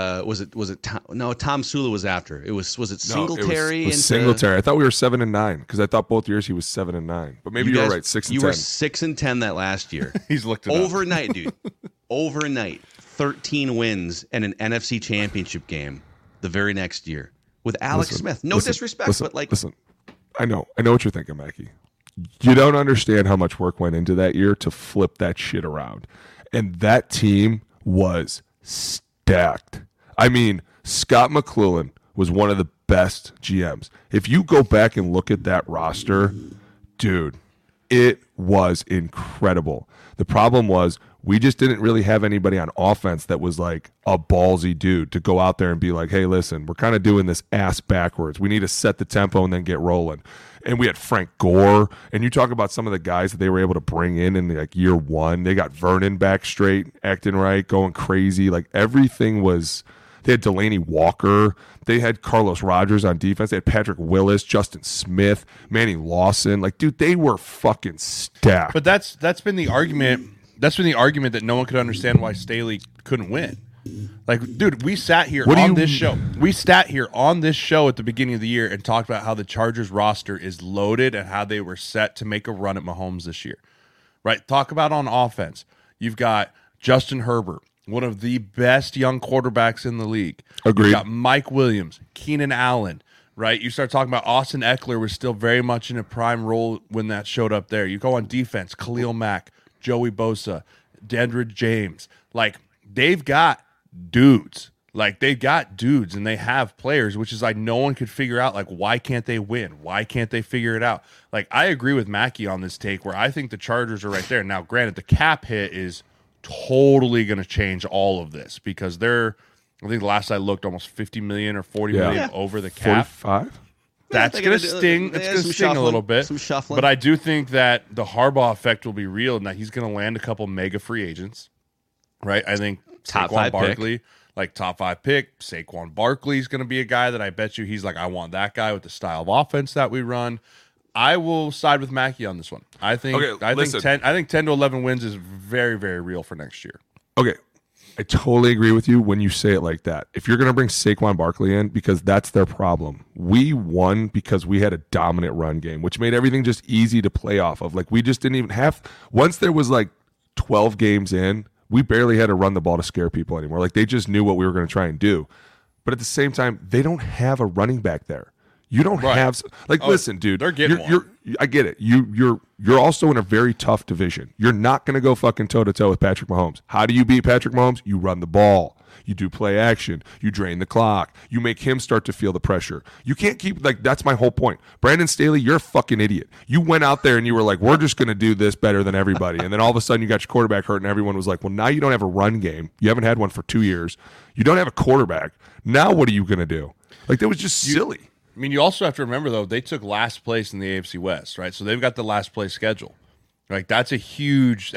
Tom Sula was after. It was Singletary? It was Singletary. I thought we were 7-9 because I thought both years he was 7-9. But maybe you were right, 6-10. You were 6-10 that last year. He's looked it overnight, dude. Overnight, 13 wins and an NFC Championship game the very next year with Alex Smith. No disrespect, but like, listen. I know what you're thinking, Mackie. You don't understand how much work went into that year to flip that shit around, and that team was stacked. I mean, Scott McClellan was one of the best GMs. If you go back and look at that roster, dude, it was incredible. The problem was we just didn't really have anybody on offense that was like a ballsy dude to go out there and be like, hey, listen, we're kind of doing this ass backwards. We need to set the tempo and then get rolling. And we had Frank Gore. And you talk about some of the guys that they were able to bring in like year one. They got Vernon back straight, acting right, going crazy. Like everything was – they had Delaney Walker. They had Carlos Rogers on defense. They had Patrick Willis, Justin Smith, Manny Lawson. Like, dude, they were fucking stacked. But that's been the argument. That's been the argument that no one could understand why Staley couldn't win. Like, dude, we sat here on this show. We sat here on this show at the beginning of the year and talked about how the Chargers roster is loaded and how they were set to make a run at Mahomes this year. Right? Talk about on offense. You've got Justin Herbert, one of the best young quarterbacks in the league. Agreed. You've got Mike Williams, Keenan Allen, right? You start talking about Austin Eckler was still very much in a prime role when that showed up there. You go on defense, Khalil Mack, Joey Bosa, Dendrid James. Like, they've got dudes. Like, they've got dudes and they have players, which is like no one could figure out, like, why can't they win? Why can't they figure it out? Like, I agree with Mackie on this take where I think the Chargers are right there. Now, granted, the cap hit is totally going to change all of this because they're, I think the last I looked, almost 50 million or 40 million over the cap. 45? That's going to sting. It's going to sting a little bit. Some shuffling. But I do think that the Harbaugh effect will be real and that he's going to land a couple mega free agents, right? I think Top Saquon 5 Barkley, pick. like top 5 pick. Saquon Barkley is going to be a guy that I bet you he's like, I want that guy with the style of offense that we run. I will side with Mackie on this one. I think 10 to 11 wins is very, very real for next year. Okay. I totally agree with you when you say it like that. If you're going to bring Saquon Barkley in, because that's their problem. We won because we had a dominant run game, which made everything just easy to play off of. Like, we just didn't even have – once there was like 12 games in, we barely had to run the ball to scare people anymore. Like, they just knew what we were going to try and do. But at the same time, they don't have a running back there. You don't have like listen, dude. They're getting one. I get it. You're also in a very tough division. You're not going to go fucking toe to toe with Patrick Mahomes. How do you beat Patrick Mahomes? You run the ball. You do play action. You drain the clock. You make him start to feel the pressure. You can't keep like that's my whole point. Brandon Staley, you're a fucking idiot. You went out there and you were like, we're just going to do this better than everybody. And then all of a sudden you got your quarterback hurt and everyone was like, well, now you don't have a run game. You haven't had one for 2 years. You don't have a quarterback. Now what are you going to do? Like, that was just silly. I mean, you also have to remember, though, they took last place in the AFC West, right? So they've got the last place schedule. Like, that's a huge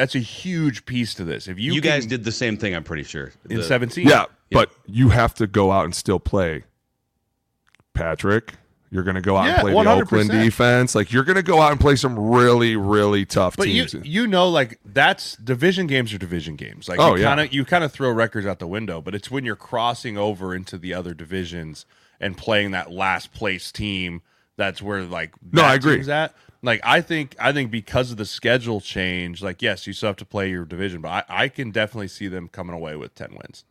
piece to this. If you guys did the same thing, I'm pretty sure. In 17. Yeah, but you have to go out and still play Patrick. You're going to go out and play 100%. The Oakland defense. Like, you're going to go out and play some really, really tough teams. But you know, like, that's division games are division games. Like, you kind of throw records out the window, but it's when you're crossing over into the other divisions and playing that last place team That's where like I agree. At. Like I think because of the schedule change, like yes, you still have to play your division, but I can definitely see them coming away with 10 wins.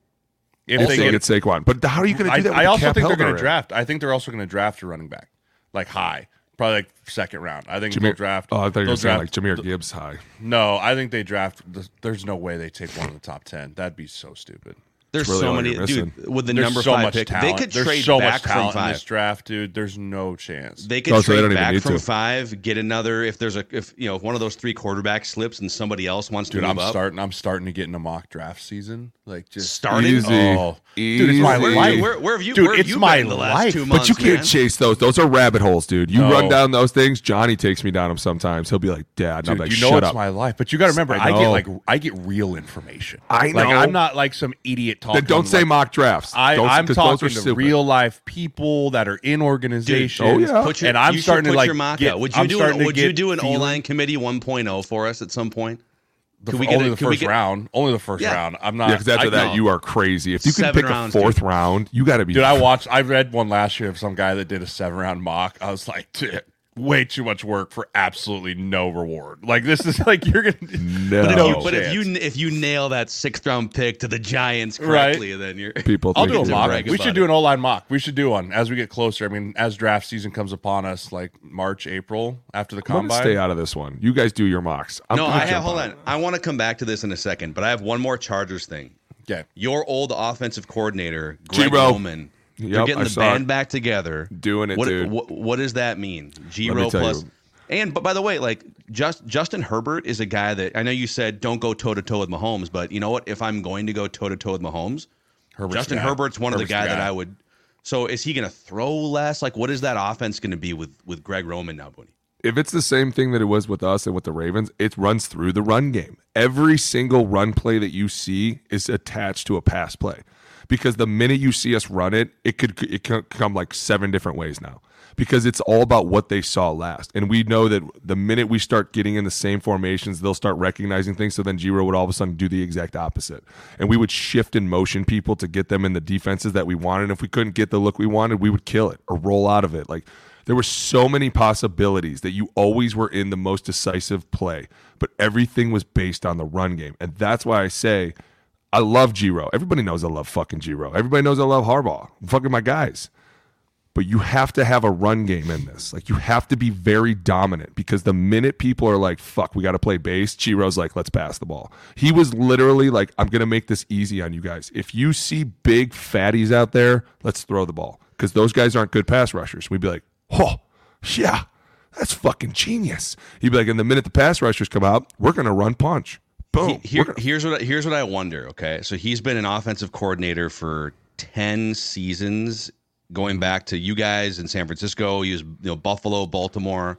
If they get Saquon, but how are you going to do that? I also think they're going to draft. I think they're also going to draft a running back, like high, probably like second round. I think they'll draft. Oh, I thought you were saying like Jahmyr Gibbs high. No, I think they draft. There's no way they take one in the top 10. That'd be so stupid. There's really so many, dude. With the number so 5 much pick, talent. they could There's trade so back much talent from 5 in this draft, dude. There's no chance. They could trade back from to. 5, get another. If one of those 3 quarterbacks slips and somebody else wants to move up. I'm starting to get in a mock draft season. Like just starting. Easy. Oh, dude, it's my life. Where have you? Dude, where have it's you my been the last 2 months? But you can't man? chase those. Those are rabbit holes, dude. You run down those things. Johnny takes me down them sometimes. He'll be like, "Dad," and I'm like, "Shut up." It's my life. But you got to remember, I get real information. I know. Like I'm not like some idiot talking. Then don't say mock drafts. I'm talking to real life people that are in organizations. Dude, oh, yeah. And I'm starting to like your mock get, out. Would you do an O-line committee 1.0 for us at some point? Only the first round. I'm not. Yeah, because after that, you are crazy. If you can pick a 4th round, you got to be. Dude, I read one last year of some guy that did a 7-round mock. I was like, dude, way too much work for absolutely no reward. Like this is like you're gonna But if you nail that 6th round pick to the Giants correctly, then you're people. I'll do a mock. We should do an O-line mock. We should do one as we get closer. I mean, as draft season comes upon us, like March, April after the combine. I'm gonna stay out of this one. You guys do your mocks. Hold on. I want to come back to this in a second, but I have one more Chargers thing. Okay. Your old offensive coordinator, Greg G-Ro. Roman. They're getting the band back together. Doing it, dude. What does that mean? G-Ro plus. But by the way, like Justin Herbert is a guy that I know you said don't go toe-to-toe with Mahomes, but you know what? If I'm going to go toe-to-toe with Mahomes, Justin Herbert's one of the guys that I would. So is he going to throw less? Like, what is that offense going to be with Greg Roman now, Booney? If it's the same thing that it was with us and with the Ravens, it runs through the run game. Every single run play that you see is attached to a pass play. Because the minute you see us run it, it could come like 7 different ways now. Because it's all about what they saw last. And we know that the minute we start getting in the same formations, they'll start recognizing things. So then G-Ro would all of a sudden do the exact opposite. And we would shift and motion people to get them in the defenses that we wanted. And if we couldn't get the look we wanted, we would kill it or roll out of it. Like there were so many possibilities that you always were in the most decisive play. But everything was based on the run game. And that's why I say I love G-Ro. Everybody knows I love fucking G-Ro. Everybody knows I love Harbaugh. I'm fucking my guys. But you have to have a run game in this. Like, you have to be very dominant because the minute people are like, fuck, we got to play base, G-Ro's like, let's pass the ball. He was literally like, I'm going to make this easy on you guys. If you see big fatties out there, let's throw the ball because those guys aren't good pass rushers. We'd be like, oh, yeah, that's fucking genius. He'd be like, and the minute the pass rushers come out, we're going to run punch. Boom. Here's what I wonder. Okay, so he's been an offensive coordinator for 10 seasons, going back to you guys in San Francisco. He was Buffalo, Baltimore,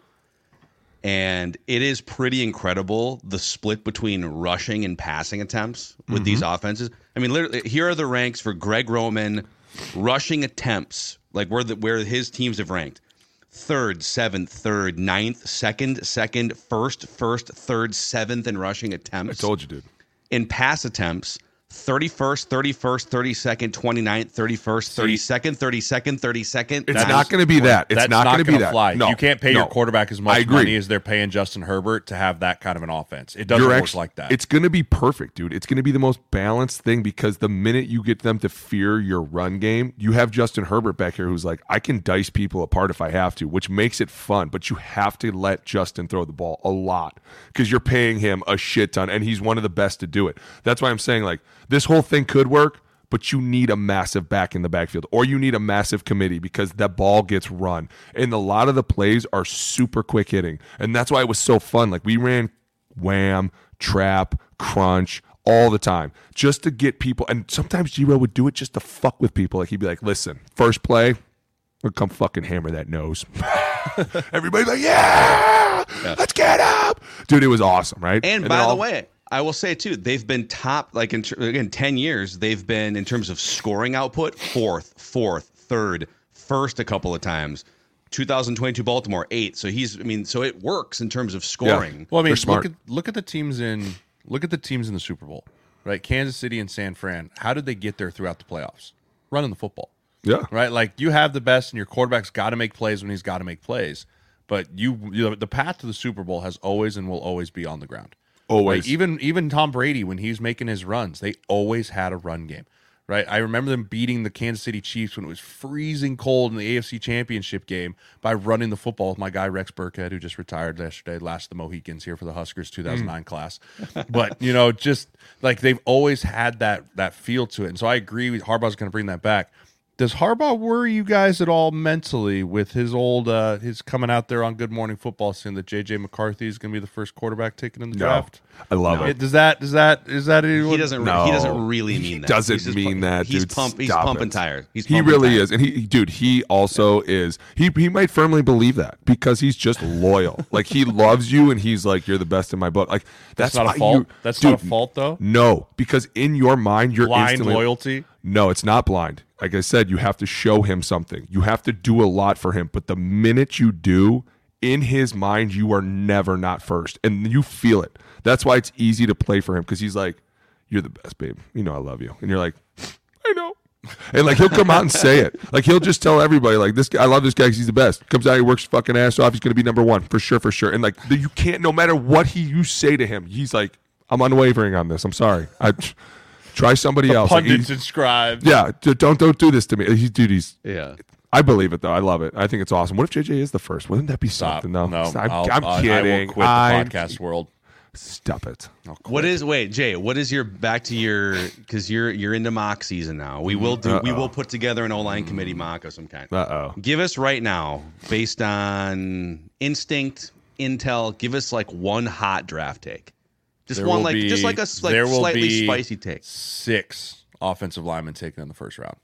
and it is pretty incredible the split between rushing and passing attempts with these offenses. I mean, literally, here are the ranks for Greg Roman rushing attempts, like where his teams have ranked. 3rd, 7th, 3rd, 9th, 2nd, 1st, 3rd, 7th in rushing attempts. I told you, dude. In pass attempts, 31st, 31st, 32nd, 29th, 31st, 32nd, 32nd, 32nd. It's not going to be that. It's not going to be that. Fly. No, you can't pay your quarterback as much money as they're paying Justin Herbert to have that kind of an offense. It doesn't work like that. It's going to be perfect, dude. It's going to be the most balanced thing because the minute you get them to fear your run game, you have Justin Herbert back here who's like, I can dice people apart if I have to, which makes it fun. But you have to let Justin throw the ball a lot because you're paying him a shit ton, and he's one of the best to do it. That's why I'm saying, like, this whole thing could work, but you need a massive back in the backfield, or you need a massive committee because that ball gets run. And a lot of the plays are super quick hitting. And that's why it was so fun. Like, we ran wham, trap, crunch all the time just to get people. And sometimes G-Ro would do it just to fuck with people. Like, he'd be like, listen, first play, we'll come fucking hammer that nose. Everybody's like, yeah, let's get up. Dude, it was awesome, right? And by the way, I will say, too, they've been top, like, again, 10 years, they've been, in terms of scoring output, 4th, 3rd, 1st a couple of times. 2022 Baltimore, 8th. So so it works in terms of scoring. Yeah. Well, I mean, look at the teams in the Super Bowl, right? Kansas City and San Fran. How did they get there throughout the playoffs? Running the football. Yeah. Right? Like, you have the best, and your quarterback's got to make plays when he's got to make plays. But the path to the Super Bowl has always and will always be on the ground. Always. Like, even Tom Brady, when he was making his runs, they always had a run game. Right? I remember them beating the Kansas City Chiefs when it was freezing cold in the AFC Championship game by running the football with my guy Rex Burkhead, who just retired yesterday, last of the Mohicans here for the Huskers 2009 class. But, just like they've always had that feel to it. And so I agree with Harbaugh's going to bring that back. Does Harbaugh worry you guys at all mentally with his his coming out there on Good Morning Football saying that J.J. McCarthy is going to be the first quarterback taken in the draft? I love it. Is that He doesn't really mean that. Doesn't mean that. He's dude. he's pumping tires. He really is. And he also is. He might firmly believe that because he's just loyal. Like, he loves you and he's like, you're the best in my book. Like, that's not a fault. That's not a fault, though. No, because in your mind you're blind loyalty. No, it's not blind. Like I said, you have to show him something. You have to do a lot for him. But the minute you do, in his mind, you are never not first. And you feel it. That's why it's easy to play for him, because he's like, you're the best, babe. You know I love you. And you're like, I know. And like, he'll come out and say it. Like, he'll just tell everybody, like, this guy, I love this guy because he's the best. Comes out, he works fucking ass off. He's going to be number one for sure. And like, you can't, no matter what you say to him, he's like, I'm unwavering on this. I'm sorry. Try somebody else. Pundits and scribes. Yeah, don't do this to me. He's yeah. I believe it though. I love it. I think it's awesome. What if JJ is the first? Wouldn't that be something? No, I'm kidding. I will quit the podcast world. Stop it. Jay? What is back to your, because you're into mock season now. We will put together an O-line committee mock of some kind. Give us right now, based on instinct, intel. Give us like one hot draft take. Just a slightly spicy take. 6 offensive linemen taken in the first round.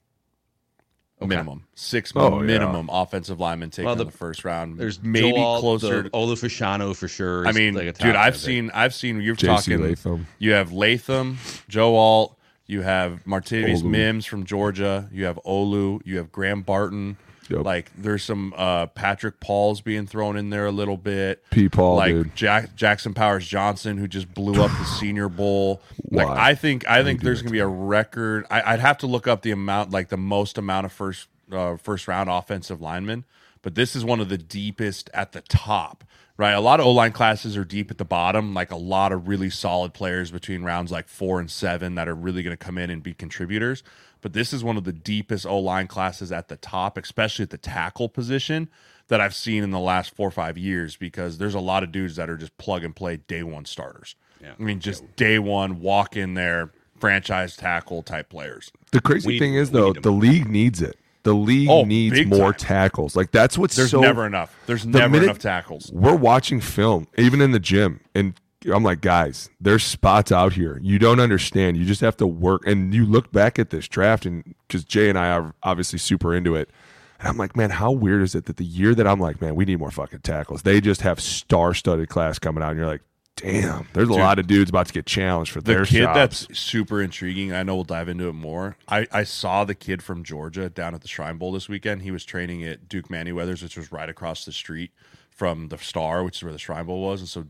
Okay. Minimum. 6 minimum offensive linemen taken in the first round. There's maybe Joel, closer to Olufashano for sure. I mean, like dude, I've seen you're JC talking Latham. You have Latham, Joe Alt, you have Martavis Mims from Georgia, you have Olu, you have Graham Barton. Yep. Like, there's some Patrick Paul's being thrown in there a little bit. P-Paul, like dude. Jackson Powers Johnson, who just blew up the Senior Bowl. Like, I think there's going to be a record. I'd have to look up the amount, like the most amount of first round offensive linemen, but this is one of the deepest at the top. Right, a lot of O-line classes are deep at the bottom. Like, a lot of really solid players between rounds like 4 and 7 that are really going to come in and be contributors. But this is one of the deepest O-line classes at the top, especially at the tackle position, that I've seen in the last 4 or 5 years, because there's a lot of dudes that are just plug and play day one starters. Yeah. I mean, just day one, walk in there, franchise tackle type players. The crazy thing is, though, the league needs it. The league needs more tackles. Like, that's what's There's never enough. There's never enough tackles. We're watching film, even in the gym, and I'm like, guys, there's spots out here. You don't understand. You just have to work. And you look back at this draft, and because Jay and I are obviously super into it, and I'm like, man, how weird is it that the year that I'm like, man, we need more fucking tackles, they just have star-studded class coming out, and you're like, damn, there's a lot of dudes about to get challenged for their kid jobs. That's super intriguing. I know we'll dive into it more. I saw the kid from Georgia down at the Shrine Bowl this weekend. He was training at Duke Manyweathers, which was right across the street from the Star, which is where the Shrine Bowl was. And so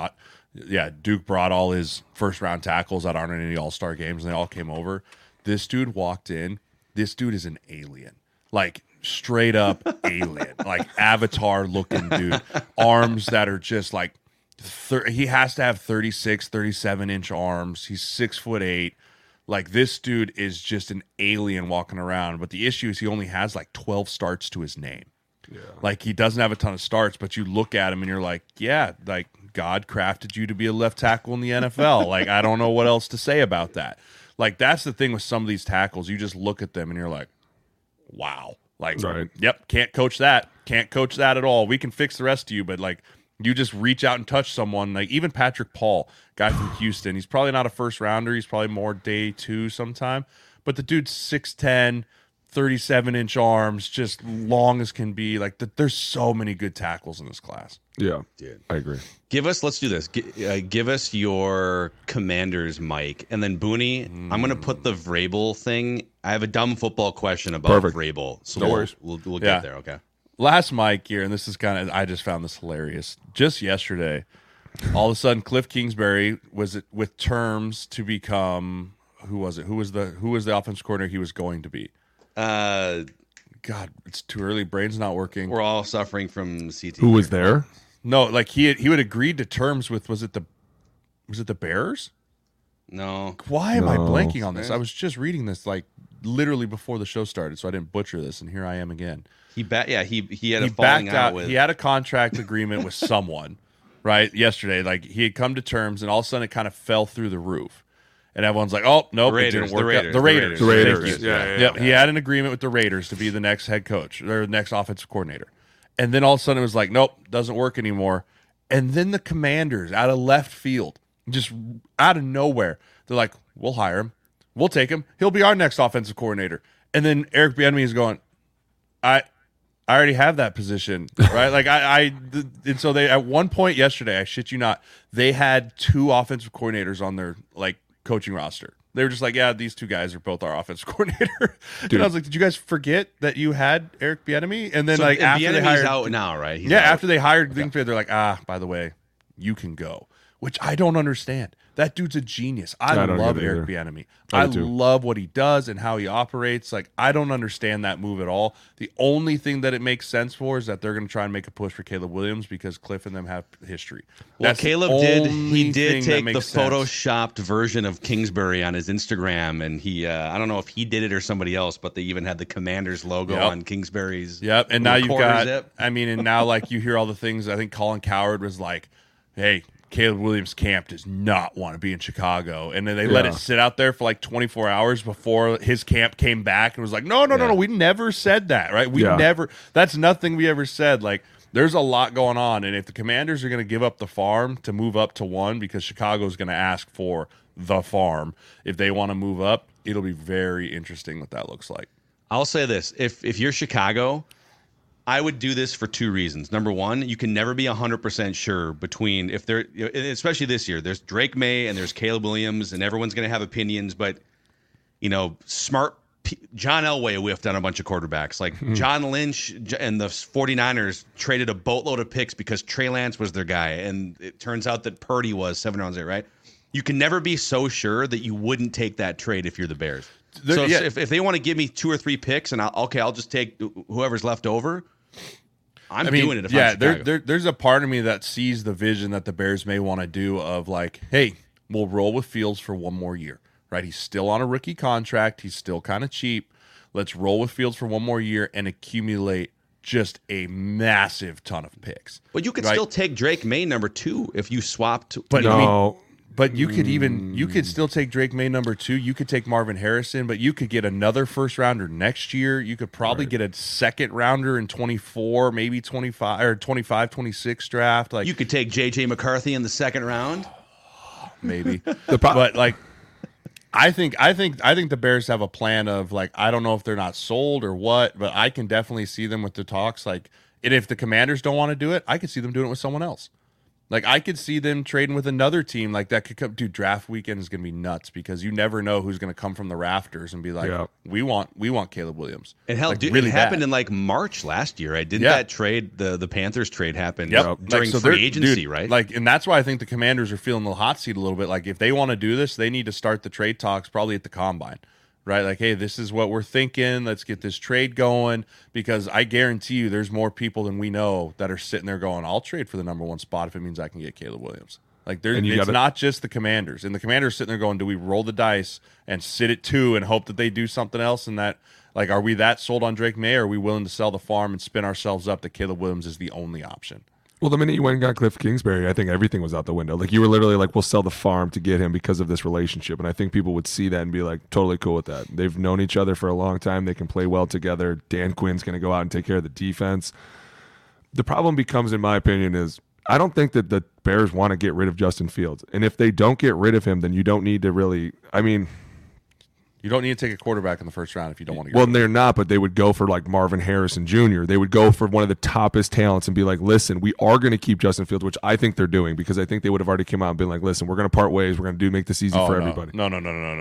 Duke brought all his first-round tackles that aren't in any All-Star games, and they all came over. This dude walked in. This dude is an alien. Like, straight up alien. Like, Avatar-looking dude. Arms that are just like, he has to have 36, 37-inch arms. He's 6'8". Like, this dude is just an alien walking around. But the issue is he only has like 12 starts to his name. Yeah. Like, he doesn't have a ton of starts, but you look at him and you're like, yeah, like, God crafted you to be a left tackle in the NFL. Like, I don't know what else to say about that. Like, that's the thing with some of these tackles. You just look at them and you're like, wow. Like, Yep, can't coach that. Can't coach that at all. We can fix the rest of you, but like, you just reach out and touch someone. Like, even Patrick Paul, guy from Houston, he's probably not a first rounder. He's probably more day 2 sometime. But the dude's 6'10", 37-inch arms, just long as can be. Like, there's so many good tackles in this class. Yeah, dude, I agree. Let's do this. Give us your Commanders, Mike, and then Booney. I'm going to put the Vrabel thing. I have a dumb football question about Vrabel, so we'll get there. Okay. Last Mike here, and this is kind of, I just found this hilarious. Just yesterday, all of a sudden, Cliff Kingsbury was with terms to become, who was it? Who was the offensive coordinator he was going to be? God, it's too early. Brain's not working. We're all suffering from CT. Who was there? No, like he had agreed to terms with was it the Bears? No. Why am I blanking on this? I was just reading this like literally before the show started, so I didn't butcher this, and here I am again. He had a falling out with. He had a contract agreement with someone, right? Yesterday, like he had come to terms, and all of a sudden it kind of fell through the roof, and everyone's like, "Oh nope, it didn't work out." The Raiders. Yeah. He had an agreement with the Raiders to be the next head coach or next offensive coordinator, and then all of a sudden it was like, "Nope, doesn't work anymore." And then the Commanders, out of left field, just out of nowhere, they're like, "We'll hire him. We'll take him. He'll be our next offensive coordinator." And then Eric Bieniemy is going, I already have that position, right? Like and so they at one point yesterday, I shit you not, they had 2 offensive coordinators on their like coaching roster. They were just like, yeah, these 2 guys are both our offensive coordinator. Dude. And I was like, did you guys forget that you had Eric Bieniemy? And then like after they hired, out now, right? He's after they hired Wingfield, they're like, by the way, you can go, which I don't understand. That dude's a genius. I love Eric Bieniemy. I love what he does and how he operates. Like, I don't understand that move at all. The only thing that it makes sense for is that they're going to try and make a push for Caleb Williams because Cliff and them have history. Well, Caleb did take the photoshopped version of Kingsbury on his Instagram, and he I don't know if he did it or somebody else, but they even had the Commanders logo on Kingsbury's. Yep, and now you've got, and now like you hear all the things. I think Colin Cowherd was like, hey, Caleb Williams' camp does not want to be in Chicago. And then they let it sit out there for like 24 hours before his camp came back and was like, no, we never said that, right? That's nothing we ever said. Like, there's a lot going on. And if the Commanders are going to give up the farm to move up to 1 because Chicago is going to ask for the farm, if they want to move up, it'll be very interesting what that looks like. I'll say this. If you're Chicago, I would do this for 2 reasons. Number one, you can never be 100% sure between if they're, especially this year, there's Drake May and there's Caleb Williams, and everyone's going to have opinions. But John Elway whiffed on a bunch of quarterbacks. Like John Lynch and the 49ers traded a boatload of picks because Trey Lance was their guy, and it turns out that Purdy was 7 rounds there, right? You can never be so sure that you wouldn't take that trade if you're the Bears. If they want to give me 2 or 3 picks, and I'll just take whoever's left over. I'm doing it. There's a part of me that sees the vision that the Bears may want to do of like, hey, we'll roll with Fields for 1 more year, right? He's still on a rookie contract. He's still kind of cheap. Let's roll with Fields for 1 more year and accumulate just a massive ton of picks. But you could still take Drake May number 2 if you swapped. But you could still take Drake May number 2. You could take Marvin Harrison, but you could get another first rounder next year. You could probably get a second rounder in 24, maybe 25 or 25, 26 draft. Like you could take JJ McCarthy in the 2nd round, maybe. But like, I think the Bears have a plan of like, I don't know if they're not sold or what, but I can definitely see them with the talks. Like, and if the Commanders don't want to do it, I could see them doing it with someone else. Like, I could see them trading with another team like that could come. Dude, draft weekend is going to be nuts because you never know who's going to come from the rafters and be like, we want Caleb Williams. And hell, like, it happened in like March last year, right? Didn't that trade, the Panthers trade happen during free agency, right? Like, and that's why I think the Commanders are feeling the hot seat a little bit. Like, if they want to do this, they need to start the trade talks probably at the Combine. Right, like, hey, this is what we're thinking. Let's get this trade going because I guarantee you there's more people than we know that are sitting there going, I'll trade for the number 1 spot if it means I can get Caleb Williams. Like, it's not just the Commanders. And the Commanders sitting there going, do we roll the dice and sit at 2 and hope that they do something else? And that, like, are we that sold on Drake May? Or are we willing to sell the farm and spin ourselves up that Caleb Williams is the only option? Well, the minute you went and got Cliff Kingsbury, I think everything was out the window. Like, you were literally like, we'll sell the farm to get him because of this relationship. And I think people would see that and be like, totally cool with that. They've known each other for a long time. They can play well together. Dan Quinn's going to go out and take care of the defense. The problem becomes, in my opinion, is I don't think that the Bears want to get rid of Justin Fields. And if they don't get rid of him, then you don't need to really – you don't need to take a quarterback in the first round if you don't want to get rid of him. They're not, but they would go for like Marvin Harrison Jr. They would go for one of the toppest talents and be like, listen, we are going to keep Justin Fields, which I think they're doing because I think they would have already come out and been like, listen, we're going to part ways. We're going to make this easy for everybody. No.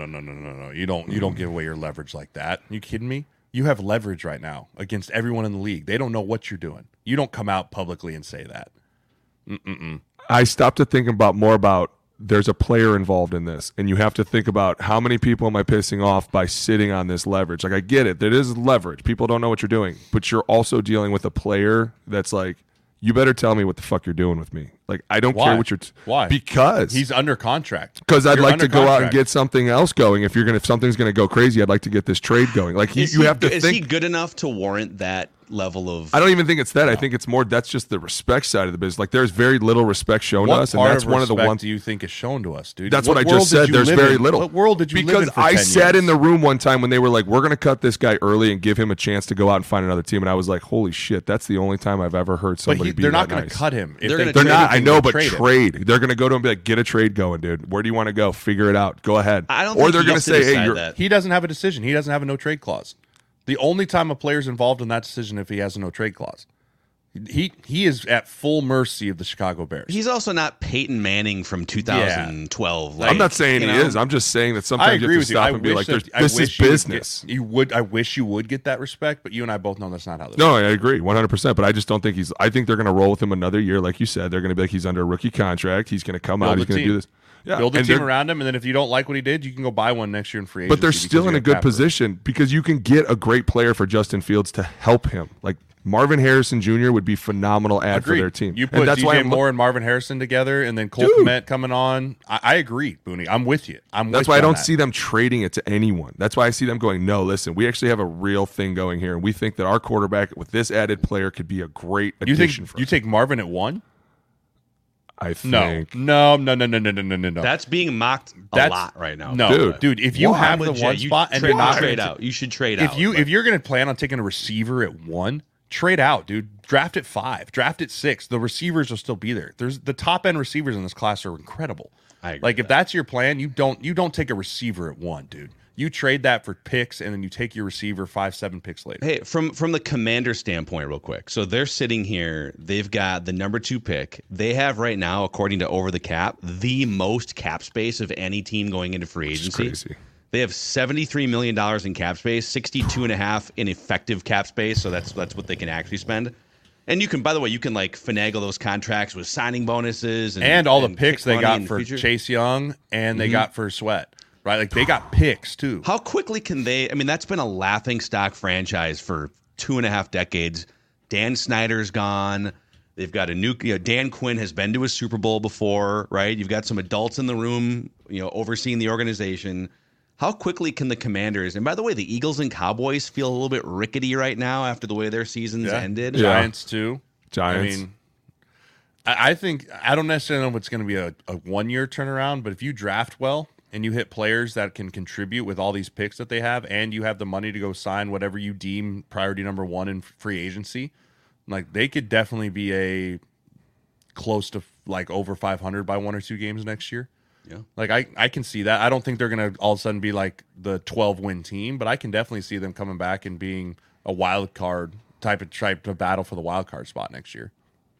You don't give away your leverage like that. Are you kidding me? You have leverage right now against everyone in the league. They don't know what you're doing. You don't come out publicly and say that. I stopped to think more about there's a player involved in this, and you have to think about how many people am I pissing off by sitting on this leverage. Like, I get it. There is leverage. People don't know what you're doing, but you're also dealing with a player that's like, you better tell me what the fuck you're doing with me. Like, I don't care what you're... Why? Because... he's under contract. Because I'd like to go out and get something else going. If something's going to go crazy, I'd like to get this trade going. Like, you have to think... Is he good enough to warrant that level of... I don't even think it's that. No. I think it's more... That's just the respect side of the business. Like, there's very little respect shown to us, and that's one of the ones... do you think is shown to us, dude? That's what I just said. There's very little. What world did you live in for 10 years? Because I sat in the room one time when they were like, we're going to cut this guy early and give him a chance to go out and find another team, and I was like, holy shit, that's the only time I've ever heard somebody be that nice. They're not going to cut him. They're not. I know, but trade. They're going to go to him and be like, get a trade going, dude. Where do you want to go? Figure it out. Go ahead. I don't or think they're going to say, hey, he doesn't have a decision. He doesn't have a no trade clause. The only time a player's involved in that decision if he has a no trade clause. He is at full mercy of the Chicago Bears. He's also not Peyton Manning from 2012. Like, I'm not saying he is. I'm just saying that sometimes you have to stop and be like, this is business. I wish you would get that respect, but you and I both know that's not how this No, works. I agree 100%, but I just don't think I think they're going to roll with him another year. Like you said, they're going to be like, he's under a rookie contract. He's going to come out. He's going to do this. Yeah. Build a team around him, and then if you don't like what he did, you can go buy one next year in free agency. But they're still in a good position because you can get a great player for Justin Fields to help him. Like, Marvin Harrison Jr. would be phenomenal ad for their team. You put DJ Moore and Marvin Harrison together, and then Cole Kmet coming on. I agree, Booney. I'm with you. That's why I don't see them trading it to anyone. That's why I see them going, no, listen, we actually have a real thing going here, and we think that our quarterback with this added player could be a great addition for us. You take Marvin at 1? I think. No. That's being mocked a lot right now. No, dude, if you have the one spot and you're not trade out, you should trade out. If you're going to plan on taking a receiver at 1, trade out, dude. Draft at 5, draft at 6. The receivers will still be there. There's the top end receivers in this class are incredible. I agree like if that's your plan, you don't take a receiver at 1, dude. You trade that for picks, and then you take your receiver 5-7 picks later. Hey, from the Commander standpoint, real quick. So they're sitting here. They've got the number 2 pick. They have right now, according to Over the Cap, the most cap space of any team going into free agency. Which is crazy. They have $73 million in cap space, 62.5 in effective cap space. So that's what they can actually spend. And you can, by the way, like finagle those contracts with signing bonuses and all the picks they got for Chase Young and they got for Sweat. Right, like they got picks too. How quickly can they? I mean, that's been a laughingstock franchise for 2.5 decades. Dan Snyder's gone. They've got a new. Dan Quinn has been to a Super Bowl before, right? You've got some adults in the room, overseeing the organization. How quickly can the Commanders? And by the way, the Eagles and Cowboys feel a little bit rickety right now after the way their seasons ended. Giants too. Giants. I mean, I think I don't necessarily know if it's going to be a 1-year turnaround, but if you draft well. And you hit players that can contribute with all these picks that they have, and you have the money to go sign whatever you deem priority number 1 in free agency, like they could definitely be a close to like over 500 by 1 or 2 games next year. Yeah, like I can see that. I don't think they're going to all of a sudden be like the 12-win team, but I can definitely see them coming back and being a wild card type of battle for the wild card spot next year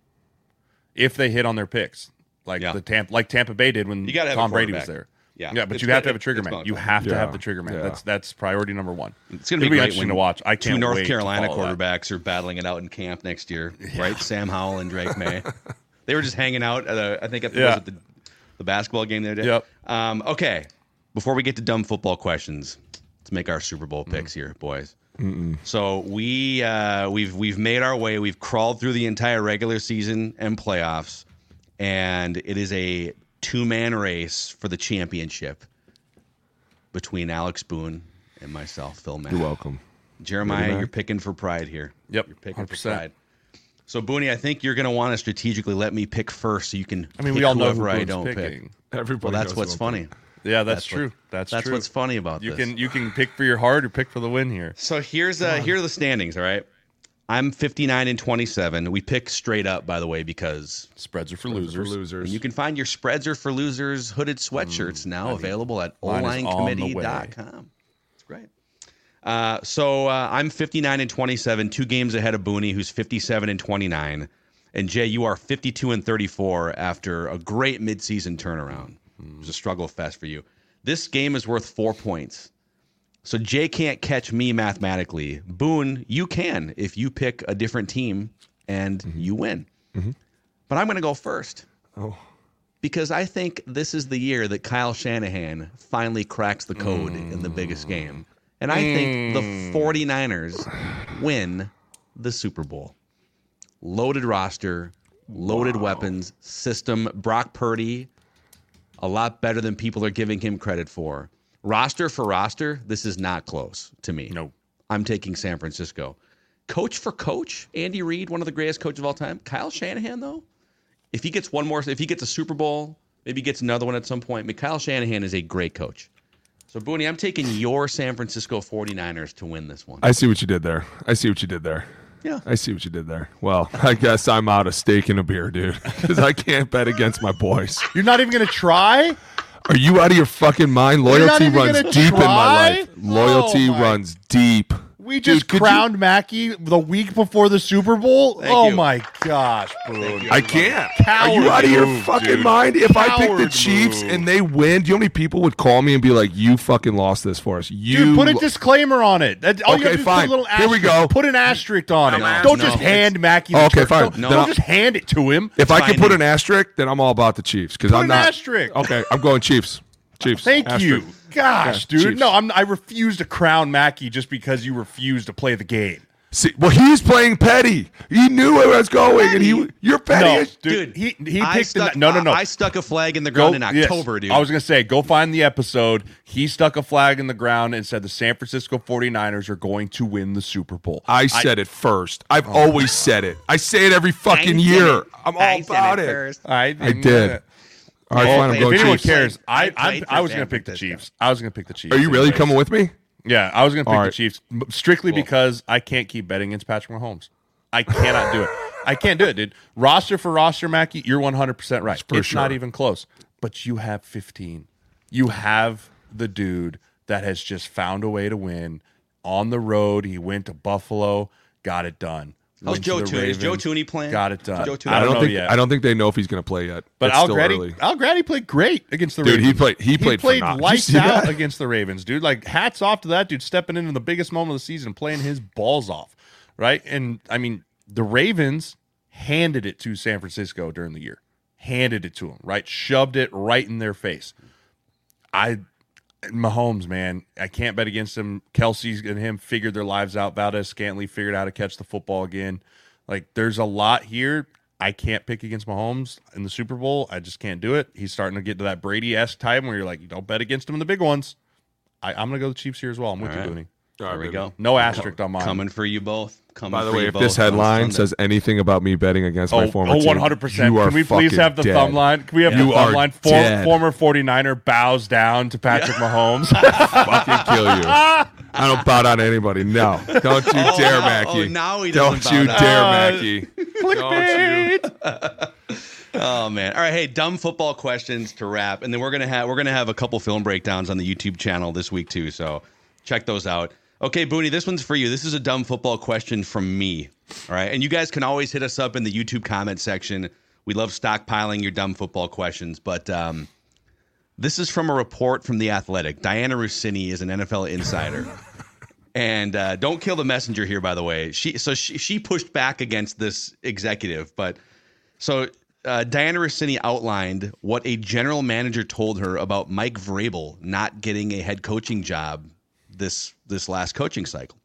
if they hit on their picks, like Tampa Bay did when Tom Brady was there. Yeah, but you have to have a trigger man. You have to have the trigger man. That's priority number 1. It's going to be interesting to watch. I can't 2 North wait Carolina to quarterbacks are battling it out in camp next year, right? Sam Howell and Drake May. They were just hanging out at the basketball game the other day. Yep. Okay, before we get to dumb football questions, let's make our Super Bowl picks here, boys. So we've made our way. We've crawled through the entire regular season and playoffs, and it is a 2-man race for the championship between Alex Boone and myself, Phil Mack. You're welcome. Jeremiah, you're picking for pride here. Yep, you're picking 100%. for pride. So, Booney, I think you're going to want to strategically let me pick first so you can pick we all know who I Boone's don't picking. pick. Everybody that's what's funny. Yeah, that's true. That's true. What's funny about this. this. You can pick for your heart or pick for the win here. So here are the standings, all right? I'm 59-27. We pick straight up, by the way, because spreads are for losers. And you can find your Spreads Are for Losers hooded sweatshirts now available at onlinecommittee.com. It's great. So I'm 59-27, 2 games ahead of Booney, who's 57-29. And Jay, you are 52-34 after a great midseason turnaround. It was a struggle fest for you. This game is worth 4 points. So Jay can't catch me mathematically. Boone, you can if you pick a different team and you win. But I'm going to go first. Oh. because I think this is the year that Kyle Shanahan finally cracks the code in the biggest game. And I think the 49ers win the Super Bowl. Loaded roster, loaded weapons, system. Brock Purdy, a lot better than people are giving him credit for. Roster for roster, this is not close to me. No. I'm taking San Francisco. Coach for coach, Andy Reid, one of the greatest coaches of all time. Kyle Shanahan, though, if he gets a Super Bowl, maybe gets another one at some point, but Kyle Shanahan is a great coach. So, Booney, I'm taking your San Francisco 49ers to win this one. I see what you did there. Yeah. I see what you did there. Well, I guess I'm out of steak and a beer, dude, because I can't bet against my boys. You're not even going to try? Are you out of your fucking mind? Loyalty runs deep in my life. Loyalty runs deep. We just crowned Mackey the week before the Super Bowl. My gosh, Boone. I can't. Coward Are you out of your move, fucking dude. mind? If I pick the Coward Chiefs move. and they win, do you know how many people would call me and be like, "You fucking lost this for us"? Dude, put a disclaimer on it. All you Okay, have to do is fine. put a little Here asterisk. we go. Put an asterisk on it. No, Don't no. just hand Mackey the Okay, turf. fine. Don't just hand it to him. If I can Fine. put an asterisk, then I'm all about the Chiefs because Put I'm an not. asterisk. Okay, I'm going Chiefs. Chiefs. Thank Asterisk. you. Gosh, Yeah, dude. Chiefs. No, I refuse to crown Mackey just because you refuse to play the game. See, well, he's playing petty. He knew where I was going, and you're petty. No, as- dude. He I picked stuck, no. I stuck a flag in the ground in yes. October, dude. I was going to say, go find the episode. He stuck a flag in the ground and said the San Francisco 49ers are going to win the Super Bowl. I said it first. I've always said it. I say it every fucking year. I'm all about it. I did. All right, fine. I'm if going anyone Chiefs. cares, I I played for was San going to pick the Francisco. Chiefs. I was going to pick the Chiefs. Are you really coming with me? Yeah, I was going to pick All the right. Chiefs strictly because I can't keep betting against Patrick Mahomes. I cannot do it. I can't do it, dude. Roster for roster, Mackey, you're 100% right. For It's sure. not even close. But you have 15. You have the dude that has just found a way to win on the road. He went to Buffalo, got it done. How's Went to Joe the Tooney? Is Joe Ravens, Tooney playing? Got it done. Joe Tooney? I don't know think. yet. I don't think they know if he's going to play yet. But It's still early. Al Grady played great against the Dude, Ravens. he played phenomenal. Did you lights see out that? against the Ravens, dude. Like, hats off to that dude stepping into the biggest moment of the season and playing his balls off, right? And, I mean, the Ravens handed it to San Francisco during the year. Handed it to them, right? Shoved it right in their face. Mahomes, man, I can't bet against him. Kelsey's and him figured their lives out. Valdez-Scantling figured out how to catch the football again. Like, there's a lot here. I can't pick against Mahomes in the Super Bowl. I just can't do it. He's starting to get to that Brady-esque time where you're like, you don't bet against him in the big ones. I'm going to go the Chiefs here as well. I'm with All you, right. Booney. There we go. No asterisk on mine. Coming for you both. By the way, if this headline says anything about me betting against my former team, 100%. you are Can we please fucking have the dead. thumb line? Can we have You the are thumb line? dead. Former 49er bows down to Patrick Mahomes. Fucking kill you. I don't bow down to anybody. No. Don't you dare, Mackie. now he Don't doesn't you bow dare, down. Mackie. Don't you. Oh man! All right, hey, dumb football questions to wrap, and then we're gonna have a couple film breakdowns on the YouTube channel this week too. So check those out. Okay, Booney, this one's for you. This is a dumb football question from me. All right, and you guys can always hit us up in the YouTube comment section. We love stockpiling your dumb football questions, but this is from a report from The Athletic. Diana Rossini is an NFL insider. And don't kill the messenger here, by the way. She pushed back against this executive, but so Diana Rossini outlined what a general manager told her about Mike Vrabel not getting a head coaching job this last coaching cycle.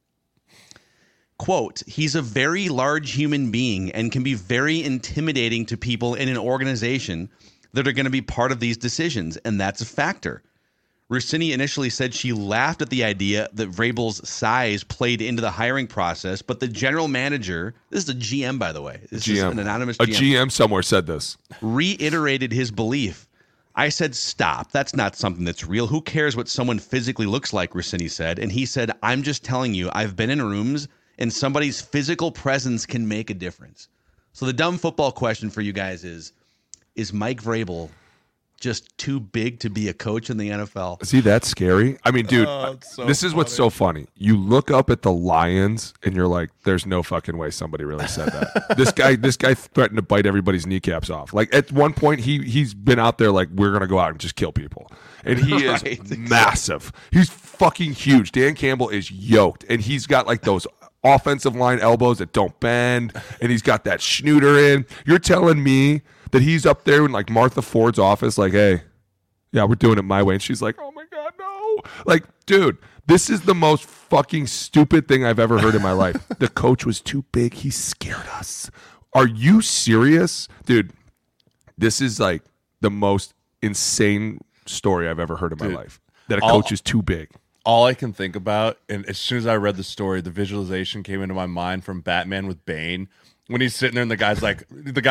Quote, he's a very large human being and can be very intimidating to people in an organization that are going to be part of these decisions, and that's a factor. Rossini initially said she laughed at the idea that Vrabel's size played into the hiring process, but the general manager, this is a GM, by the way. This is an anonymous GM. A GM somewhere said this. Reiterated his belief. I said, stop. That's not something that's real. Who cares what someone physically looks like, Rossini said. And he said, I'm just telling you, I've been in rooms and somebody's physical presence can make a difference. So the dumb football question for you guys is Mike Vrabel just too big to be a coach in the NFL? See, that's scary. I mean, dude, this is what's so funny. You look up at the Lions and you're like, there's no fucking way somebody really said that. This guy threatened to bite everybody's kneecaps off. Like at one point he's been out there like, we're going to go out and just kill people. And he is massive. He's fucking huge. Dan Campbell is yoked and he's got like those offensive line elbows that don't bend and he's got that schnooter in. You're telling me that he's up there in like Martha Ford's office, like, hey, yeah, we're doing it my way. And she's like, oh my God, no. Like, dude, this is the most fucking stupid thing I've ever heard in my life. The coach was too big. He scared us. Are you serious? Dude, this is like the most insane story I've ever heard in my life. That a coach is too big. All I can think about, and as soon as I read the story, the visualization came into my mind from Batman with Bane. When he's sitting there and the guy's like,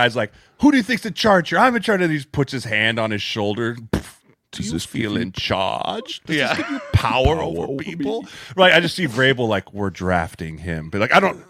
who do you think's in charge here? I'm in charge. And he puts his hand on his shoulder. Do you feel in charge? Does this give you power over people? Right. I just see Vrabel like, we're drafting him. But like, I don't,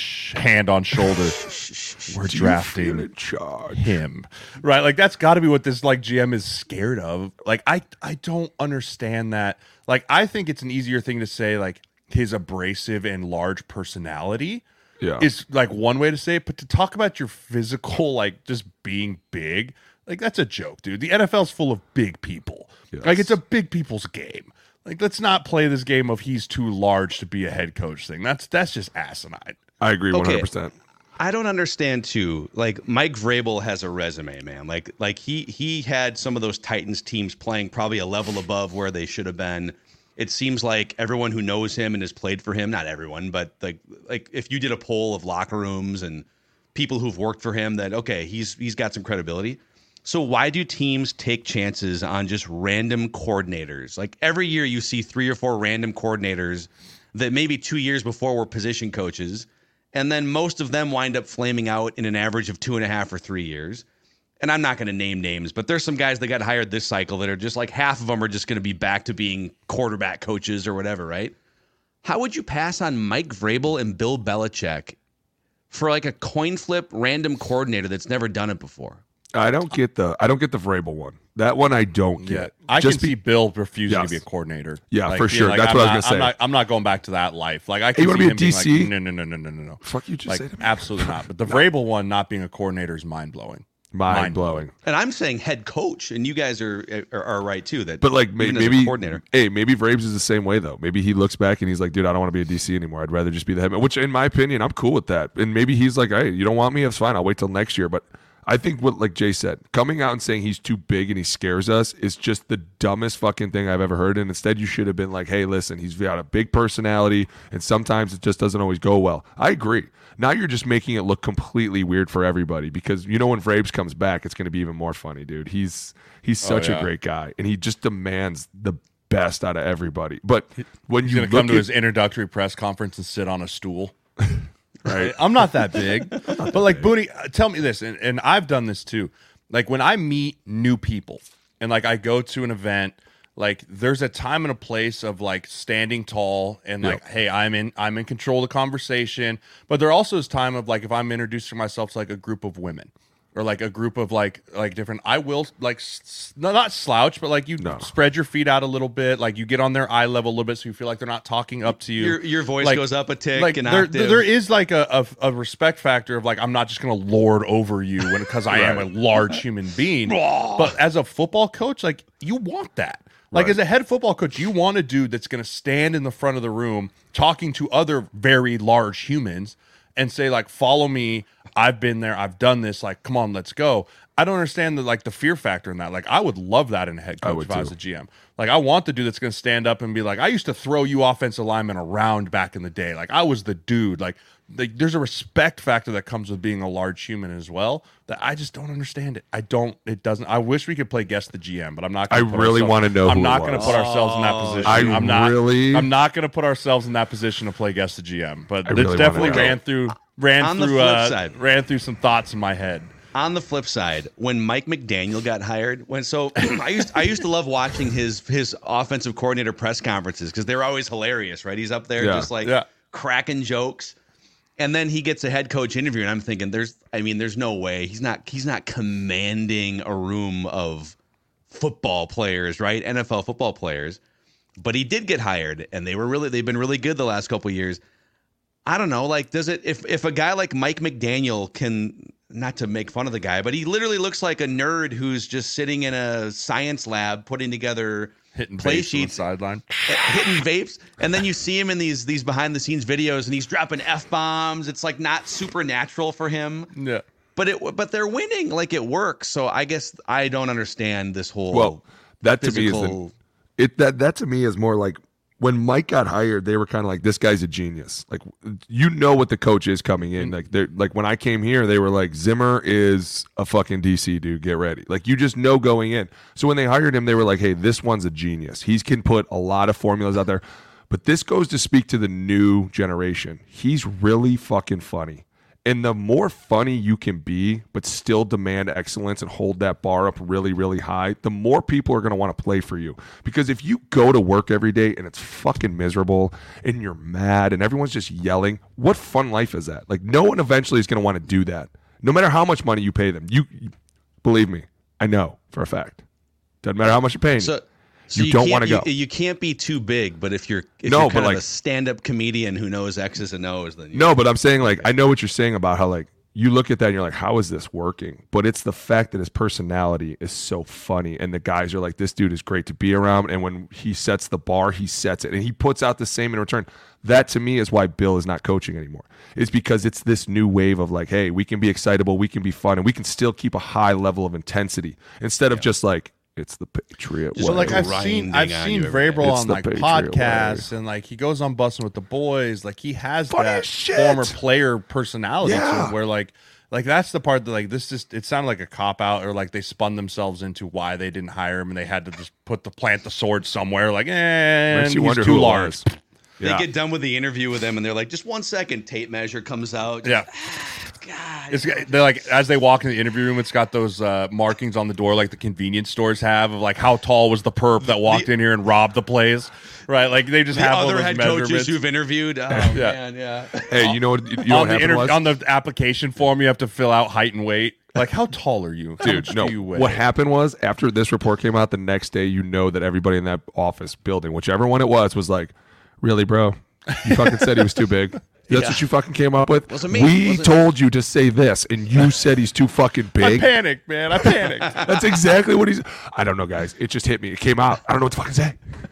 hand on shoulder. We're drafting in charge. him. Right. Like, that's got to be what this like GM is scared of. Like, I don't understand that. Like, I think it's an easier thing to say, like, his abrasive and large personality is like one way to say it. But to talk about your physical, like, just being big, like, that's a joke, dude. The NFL's full of big people. Yes. Like, it's a big people's game. Like, let's not play this game of he's too large to be a head coach thing. That's just asinine. I agree 100%. I don't understand too. Like, Mike Vrabel has a resume, man. Like he had some of those Titans teams playing probably a level above where they should have been. It seems like everyone who knows him and has played for him, not everyone, but like if you did a poll of locker rooms and people who've worked for him, that okay, he's got some credibility. So why do teams take chances on just random coordinators? Like, every year you see 3 or 4 random coordinators that maybe 2 years before were position coaches, and then most of them wind up flaming out in an average of 2.5 or 3 years. And I'm not going to name names, but there's some guys that got hired this cycle that are just like, half of them are just going to be back to being quarterback coaches or whatever, right? How would you pass on Mike Vrabel and Bill Belichick for like a coin flip random coordinator that's never done it before? I don't get the Vrabel one. That one I don't get. I can see Bill refusing to be a coordinator. Yeah, like, for sure. Like, that's what I was going to say. I'm not going back to that life. Like, I can you want see to be a DC? Like, no. Fuck you just like, say to me. absolutely not. But the Vrabel one not being a coordinator is mind-blowing. Mind-blowing. And I'm saying head coach, and you guys are right too. That, but like maybe coordinator. Hey, maybe Vrabes is the same way though. Maybe he looks back and he's like, dude, I don't want to be a DC anymore. I'd rather just be the head man. Which, in my opinion, I'm cool with that. And maybe he's like, hey, you don't want me? That's fine. I'll wait till next year. But I think what, like Jay said, coming out and saying he's too big and he scares us is just the dumbest fucking thing I've ever heard. And instead, you should have been like, hey, listen, he's got a big personality, and sometimes it just doesn't always go well. I agree. Now you're just making it look completely weird for everybody, because you know when Vrabes comes back, it's going to be even more funny, dude. He's such a great guy, and he just demands the best out of everybody. But when he's you going to come to his introductory press conference and sit on a stool. Right. I'm not that big. But like, Booney, tell me this, and I've done this too. Like, when I meet new people and like I go to an event, like there's a time and a place of like standing tall and like, hey, I'm in control of the conversation. But there also is time of like, if I'm introducing myself to like a group of women or like a group of like different, I will like not slouch, but like you spread your feet out a little bit, like you get on their eye level a little bit, so you feel like they're not talking up to you. Your voice like, goes up a tick. Like an there is like a respect factor of like, I'm not just going to lord over you because I am a large human being. But as a football coach, like you want that. Like as a head football coach, you want a dude that's going to stand in the front of the room talking to other very large humans and say like, follow me. I've been there. I've done this. Like, come on, let's go. I don't understand the fear factor in that. Like, I would love that in a head coach if I was a GM. Like, I want the dude that's going to stand up and be like, I used to throw you offensive linemen around back in the day. Like, I was the dude. Like there's a respect factor that comes with being a large human as well that I just don't understand it. I wish we could play guess the GM, but I'm not going to really want to know. I'm not going to put ourselves in that position. I'm not going to put ourselves in that position to play guess the GM, but it's definitely ran through some thoughts in my head. On the flip side, when Mike McDaniel got hired, I used to love watching his offensive coordinator press conferences because they were always hilarious, right? He's up there just cracking jokes. And then he gets a head coach interview, and I'm thinking, there's no way he's not commanding a room of football players, right? NFL football players. But he did get hired, and they've been really good the last couple of years. I don't know, like, does it if a guy like Mike McDaniel can, not to make fun of the guy, but he literally looks like a nerd who's just sitting in a science lab putting together hitting play vapes sheets, on the sideline, hitting vapes, and then you see him in these behind the scenes videos, and he's dropping F-bombs. It's like not supernatural for him. Yeah. but they're winning. Like, it works. So I guess I don't understand this whole. Well, that to physical... me is that to me is more like when Mike got hired, they were kind of like, this guy's a genius. Like, you know what the coach is coming in. Like, they're like, when I came here, they were like, Zimmer is a fucking DC dude. Get ready. Like, you just know going in. So when they hired him, they were like, hey, this one's a genius. He can put a lot of formulas out there. But this goes to speak to the new generation. He's really fucking funny. And the more funny you can be, but still demand excellence and hold that bar up really, really high, the more people are going to want to play for you. Because if you go to work every day and it's fucking miserable and you're mad and everyone's just yelling, what fun life is that? Like, no one eventually is going to want to do that. No matter how much money you pay them. You believe me, I know for a fact. Doesn't matter how much you're paying. So you don't want to go. You can't be too big, but if you're kind of a stand-up comedian who knows X's and O's, then no. But I'm saying, like, I know what you're saying about how, like, you look at that and you're like, how is this working? But it's the fact that his personality is so funny, and the guys are like, this dude is great to be around. And when he sets the bar, he sets it, and he puts out the same in return. That to me is why Bill is not coaching anymore. It's because it's this new wave of like, hey, we can be excitable, we can be fun, and we can still keep a high level of intensity instead of just like, it's the Patriot way. So like I've seen Vrabel on like podcasts and like he goes on Bussin' with the Boys. Like he has that former player personality to him where like that's the part that like this just it sounded like a cop out or like they spun themselves into why they didn't hire him and they had to just plant the sword somewhere like he's too large. They get done with the interview with him and they're like, just 1 second, tape measure comes out. Yeah. God. They're like, as they walk in the interview room, it's got those markings on the door like the convenience stores have of like how tall was the perp that walked in here and robbed the place, right? Like they just have all other those head measurements. coaches you've interviewed. Oh man, yeah. Hey, you know what? You know on the application form, you have to fill out height and weight. Like, how tall are you, dude? No. What happened was after this report came out, the next day, you know that everybody in that office building, whichever one it was like, really, bro? You fucking said he was too big. That's what you fucking came up with? Wasn't me. We told you to say this, and you said he's too fucking big. I panicked, man. I panicked. That's exactly what he's... I don't know, guys. It just hit me. It came out. I don't know what to fucking say.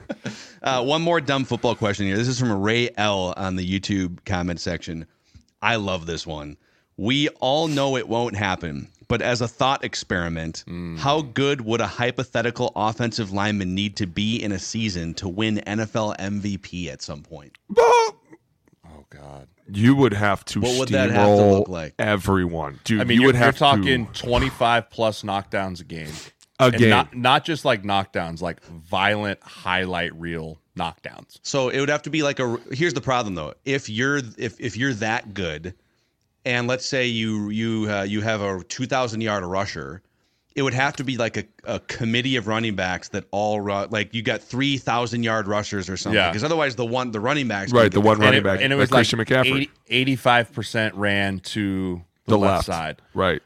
One more dumb football question here. This is from Ray L. on the YouTube comment section. I love this one. We all know it won't happen, but as a thought experiment, how good would a hypothetical offensive lineman need to be in a season to win NFL MVP at some point? Oh, God. You would have to steamroll everyone. Dude, I mean, you're talking 25-plus knockdowns a game. Not just like knockdowns, like violent highlight reel knockdowns. So it would have to be like here's the problem, though. If you're that good, and let's say you have a 2,000-yard rusher, it would have to be like a committee of running backs that all run, like you got 3,000-yard rushers or something. Because otherwise the running backs the one running back and it was Christian like McCaffrey. 85% ran to the left side. Right.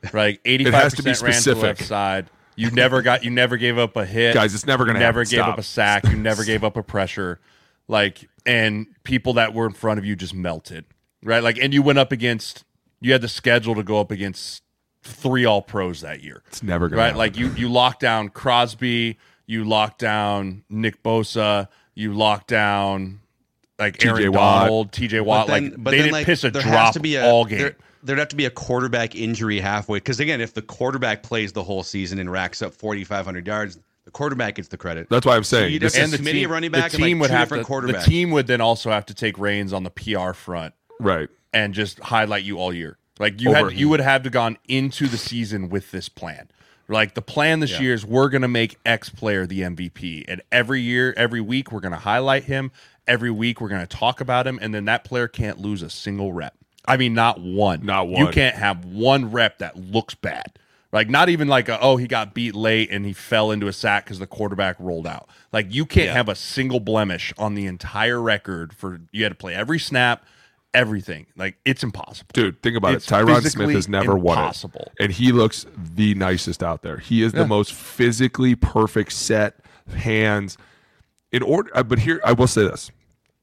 85% ran to the left side. You never gave up a hit. Guys, it's never going to happen. Never gave up a sack. You never gave up a pressure. Like, and people that were in front of you just melted. Right? Like, and you went up against, you had the schedule to go up against 3 All-Pros that year. It's never going to happen. Like, you locked down Crosby, you locked down Nick Bosa, you locked down like Aaron Donald, TJ Watt. They didn't piss a drop all game. There'd have to be a quarterback injury halfway. Because, again, if the quarterback plays the whole season and racks up 4,500 yards, the quarterback gets the credit. That's why I'm saying. So and the committee running back and like two different quarterbacks. The team would then also have to take reins on the PR front. Right. And just highlight you all year. Like, you would have to gone into the season with this plan. Like, the plan this year is we're going to make X player the MVP. And every week, we're going to highlight him. Every week, we're going to talk about him. And then that player can't lose a single rep. I mean, not one. You can't have one rep that looks bad. Like, not even like, he got beat late and he fell into a sack because the quarterback rolled out. Like, you can't have a single blemish on the entire record you had to play every snap, everything. Like, it's impossible. Dude, think about it. Tyron Smith has never won it. And he looks the nicest out there. He is the most physically perfect set, hands. But here, I will say this.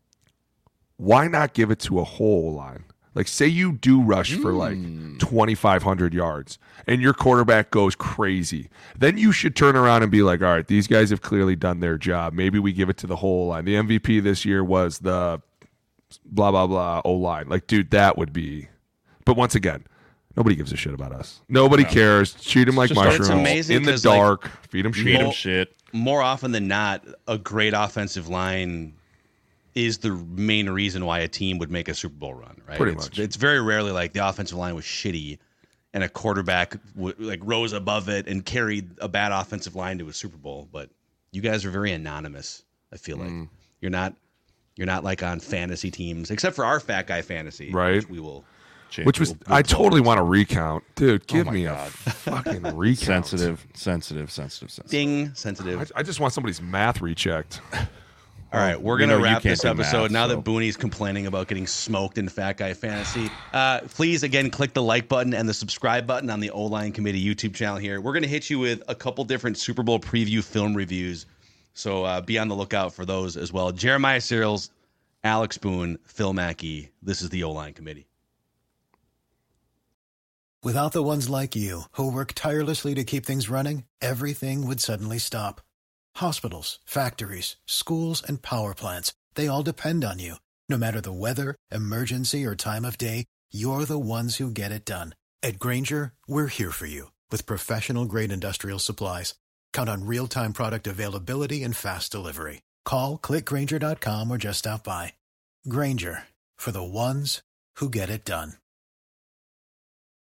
Why not give it to a whole line? Like, say you do rush for like 2,500 yards and your quarterback goes crazy. Then you should turn around and be like, all right, these guys have clearly done their job. Maybe we give it to the whole line. The MVP this year was the blah, blah, blah O-line. Like, dude, that would be. But once again, Nobody gives a shit about us. Nobody cares. Treat them like mushrooms. In the dark. Feed them shit. More often than not, a great offensive line is the main reason why a team would make a Super Bowl run, right? Pretty much. It's very rarely like the offensive line was shitty and a quarterback rose above it and carried a bad offensive line to a Super Bowl. But you guys are very anonymous, I feel like. You're not like on fantasy teams, except for our Fat Guy Fantasy, right? Which we will. I totally want to recount. Dude, give me a fucking recount. Sensitive. Ding, sensitive. I just want somebody's math rechecked. All right, we're going to wrap this episode now that Booney's complaining about getting smoked in Fat Guy Fantasy. Please, again, click the like button and the subscribe button on the O-Line Committee YouTube channel here. We're going to hit you with a couple different Super Bowl preview film reviews, so be on the lookout for those as well. Jeremiah Searles, Alex Boone, Phil Mackey. This is the O-Line Committee. Without the ones like you, who work tirelessly to keep things running, everything would suddenly stop. Hospitals, factories, schools, and power plants, they all depend on you. No matter the weather, emergency, or time of day, you're the ones who get it done. At Grainger, we're here for you with professional-grade industrial supplies. Count on real-time product availability and fast delivery. Call, click Grainger.com, or just stop by. Grainger, for the ones who get it done.